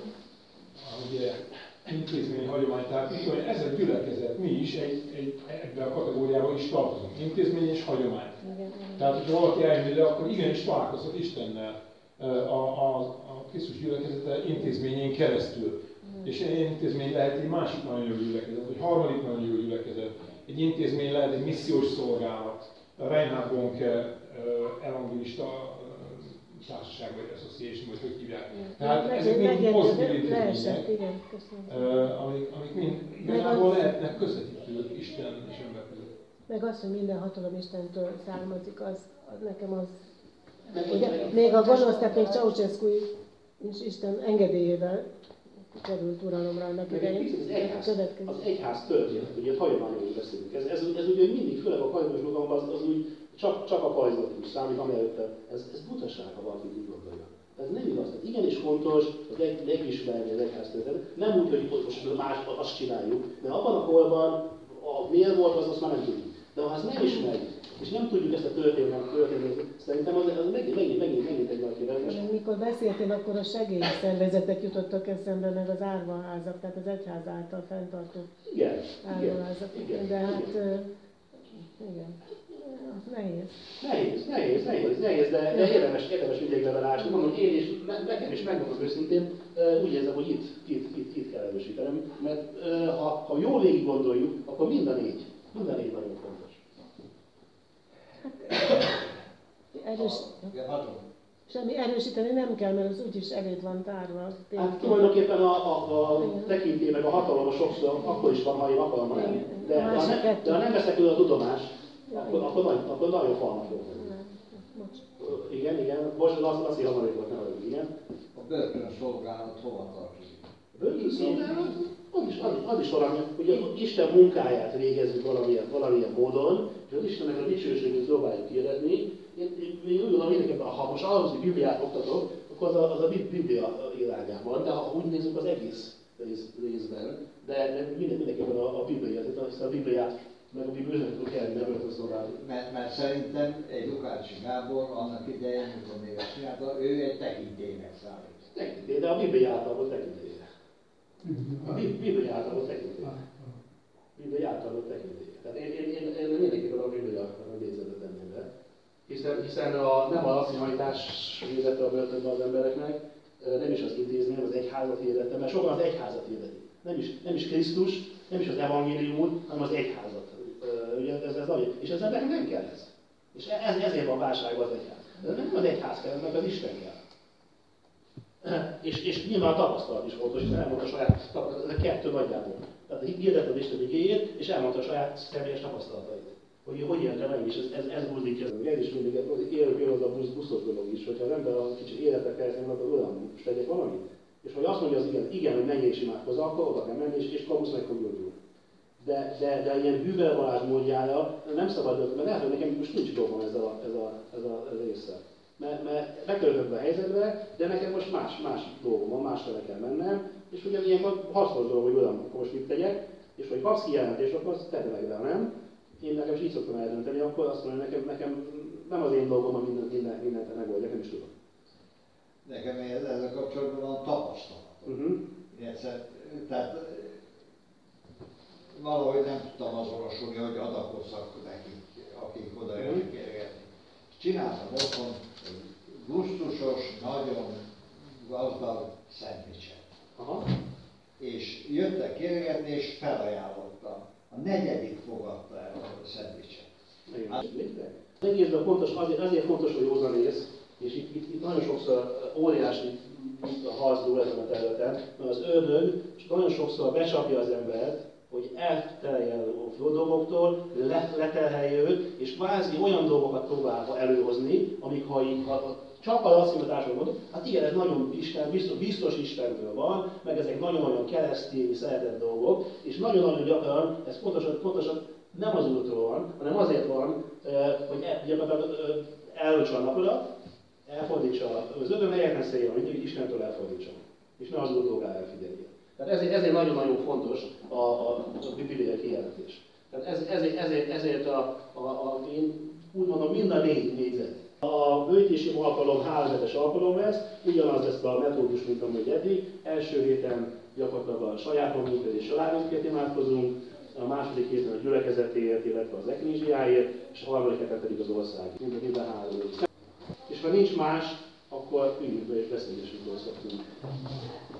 ugye intézmény hagyomány, tehát ez a gyülekezet, mi is egy, egy, ebben a kategóriában is tartozunk. Intézmény és hagyomány. Tehát, hogyha valaki eljön ide, akkor igenis találkozhat Istennel a, a, a Krisztus gyülekezete intézményén keresztül. És egy intézmény lehet egy másik nagyon jó gyülekezet, egy harmadik nagyon jó gyülekezet. Egy intézmény lehet egy missziós szolgálat, a Reinhard Bonke evangélista társaság vagy association, vagy hogy hívják. Tehát ezek mind pozitív intézmények, amik, amik mind igazából lehetnek közvetítők Isten és ember között. Meg az, hogy minden hatalom Istentől származik, az, az nekem az... Ugye, még a gonosz, tehát még Ceausescu is Isten engedélyével került uralomra annak idején. Az, az egyház történet, ugye hagyományról beszélünk. Ez, ez, ez ugye mindig, főleg a hagyományos programban az, az úgy csak, csak a karizmatikus számít, amelőtt ez, ez butaság, ha valaki úgy gondolja. Ez nem igaz. Tehát igenis fontos, hogy megismerni az egyház történetet. Nem úgy, hogy most más azt csináljuk, de abban a korban a miért volt, az azt már nem tudjuk. De ha ezt nem ismerjük, és nem tudjuk ezt a történetet történni, szerintem az, az megint, megint, megint, megint egy nagy kérdés. Mikor beszéltél, akkor a segélyszervezetek jutottak eszembe, meg az árvaházak, tehát az egyház által fenntartó igen, árvaházak. Igen, de hát, igen. igen, nehéz. Nehéz, nehéz, nehéz, nehéz, de, de érdemes, érdemes ügyekbe belásni. Mondom, én is, nekem is megmondom őszintén, úgy érzem, hogy itt, itt, itt, itt kell erősítenem, mert ha, ha jól végig gondoljuk, akkor mind a négy, mind a négy nagyon fontos. Erős... Semmi erősíteni nem kell, mert az úgyis eléd van tárva. Hát tulajdonképpen a, a, a tekintély meg a hatalom sokszor akkor is van, ha én akarom, nem. De, de, ha, ne, de ha nem veszek el a tudomást, akkor, akkor, nagy, akkor nagyon falnak fog lenni. Igen, igen. Most az azt hiszem, hogy volt, nem vagyok, igen. A börtönszolgálat hova tartozik? A börtönszolgálat? Az is, az, az is valami, hogy Isten munkáját végezzük valamilyen, valamilyen módon, és az Istennek a dicsőségét próbáljuk hirdetni. Én, én, én úgy gondolom, mindenképpen, ha most ahhoz, hogy Bibliát oktatok, akkor az a, az a Biblia irányában, de ha úgy nézzük az egész rész, részben, de, de minden, mindenképpen a, a Biblia, tehát a Bibliát, meg a Bibliát kell nevezni szolgálni. Mert, mert szerintem egy Lukácsi Gábor annak idején, amikor még ezt csinálta, ő egy tekintélynek számít. Tekintély, de a Biblia általában tekintély. A Biblia általában tekintély. Biblia általában tekintély. Tehát én, én, én, én mindenképpen a Biblia nézzetet tenném be. Hiszen, hiszen a, nem a racionalitás hirdette a börtönben az embereknek, nem is az intézmény, az egyházat hirdette, mert sokan az egyházat hirdetik. Nem is, nem is Krisztus, nem is az evangéliumot, hanem az egyházat. Ugye ez, ez nagy, és ez embernek nem kell ez. És ez, ezért van válságban az egyház. De nem az egyház kell, mert az Isten kell. És, és nyilván a tapasztalat is fontos, hiszen elmondta a saját tapasztalat, ez a kettő nagyjából. Tehát hirdette az Isten igéjét, és elmondta a saját személyes tapasztalatait. Hogy hogy élte meg, és ez, ez, ez buzdítja. Ez is mindig élő az a buszos dolog is, hogyha az ember a kicsit életre kell, akkor olyan most tegyek valamit. És hogy azt mondja az igen, igen, hogy menjél és imádkozz, akkor oda kell menni, és, és kamusz meg fog gyógyulni. De, de, de ilyen hűvelvarázs módjára nem szabad, mert lehet, hogy nekem most nincs dolgom ezzel a, ez a, ez a résszel. Mert, mert megtöltök be a helyzetbe, de nekem most más, más dolgom van, másfele kell mennem, és ugye ilyenkor hasznos dolog, hogy olyan, akkor most mit tegyek, és hogy kapsz kijelentést, akkor azt tedd meg rá, nem? Én nekem is így szoktam eldönteni, akkor azt mondom, hogy nekem, nekem nem az én dolgom, hogy minden, minden, mindent megoldjak, nem is tudom. Nekem ezzel kapcsolatban van tapasztalat. Uh-huh. Egyszer, tehát valahogy nem tudtam azonosulni, hogy adakozzak nekik, akik oda jönnek kérgetni. Csináltam otthon egy gusztusos, nagyon gazdag szendvicset. Aha. És jöttek kérgetni, és felajánlottam. A negyedik fogadta el a szendvicset. Az egészben fontos, azért, azért fontos, hogy józanész, és itt, itt, itt nagyon sokszor óriási a harcdúl ezen a területen, mert az ördög nagyon sokszor becsapja az embert, hogy elteljen a jó dolgoktól, leterhelje őt, és kvázi olyan dolgokat próbál előhozni, amik ha így, ha csapal azt, amit társadalom mondott, hát igen, ez nagyon Isten, biztos, biztos Istentől van, meg ezek nagyon-nagyon keresztény, szeretett dolgok, és nagyon-nagyon gyakran, ez pontosan, pontosan nem az Úrtól van, hanem azért van, hogy gyakorlatilag elrontsa a napodat, elfordítsa az ördög egyetlen célja, hogy Istentől elfordítsa, és ne az Úr dolgára figyelje. Tehát ezért, ezért nagyon-nagyon fontos a, a, a bibliai kijelentés. Tehát ez, ezért, ezért, ezért a, a, a, én úgy mondom, mind a négy négyzet. A bővítési alkalom hálózetes alkalom lesz, ugyanaz lesz a metódus, mint amúgy eddig. Első héten gyakorlatilag a saját magunkat és családunkat imádkozunk, a második héten a gyülekezetéért, illetve az eklésiáért, és a harmadik héten pedig az ország. Mind, mind a három. És ha nincs más, akkor üljünk be és beszélgessünk hozzá.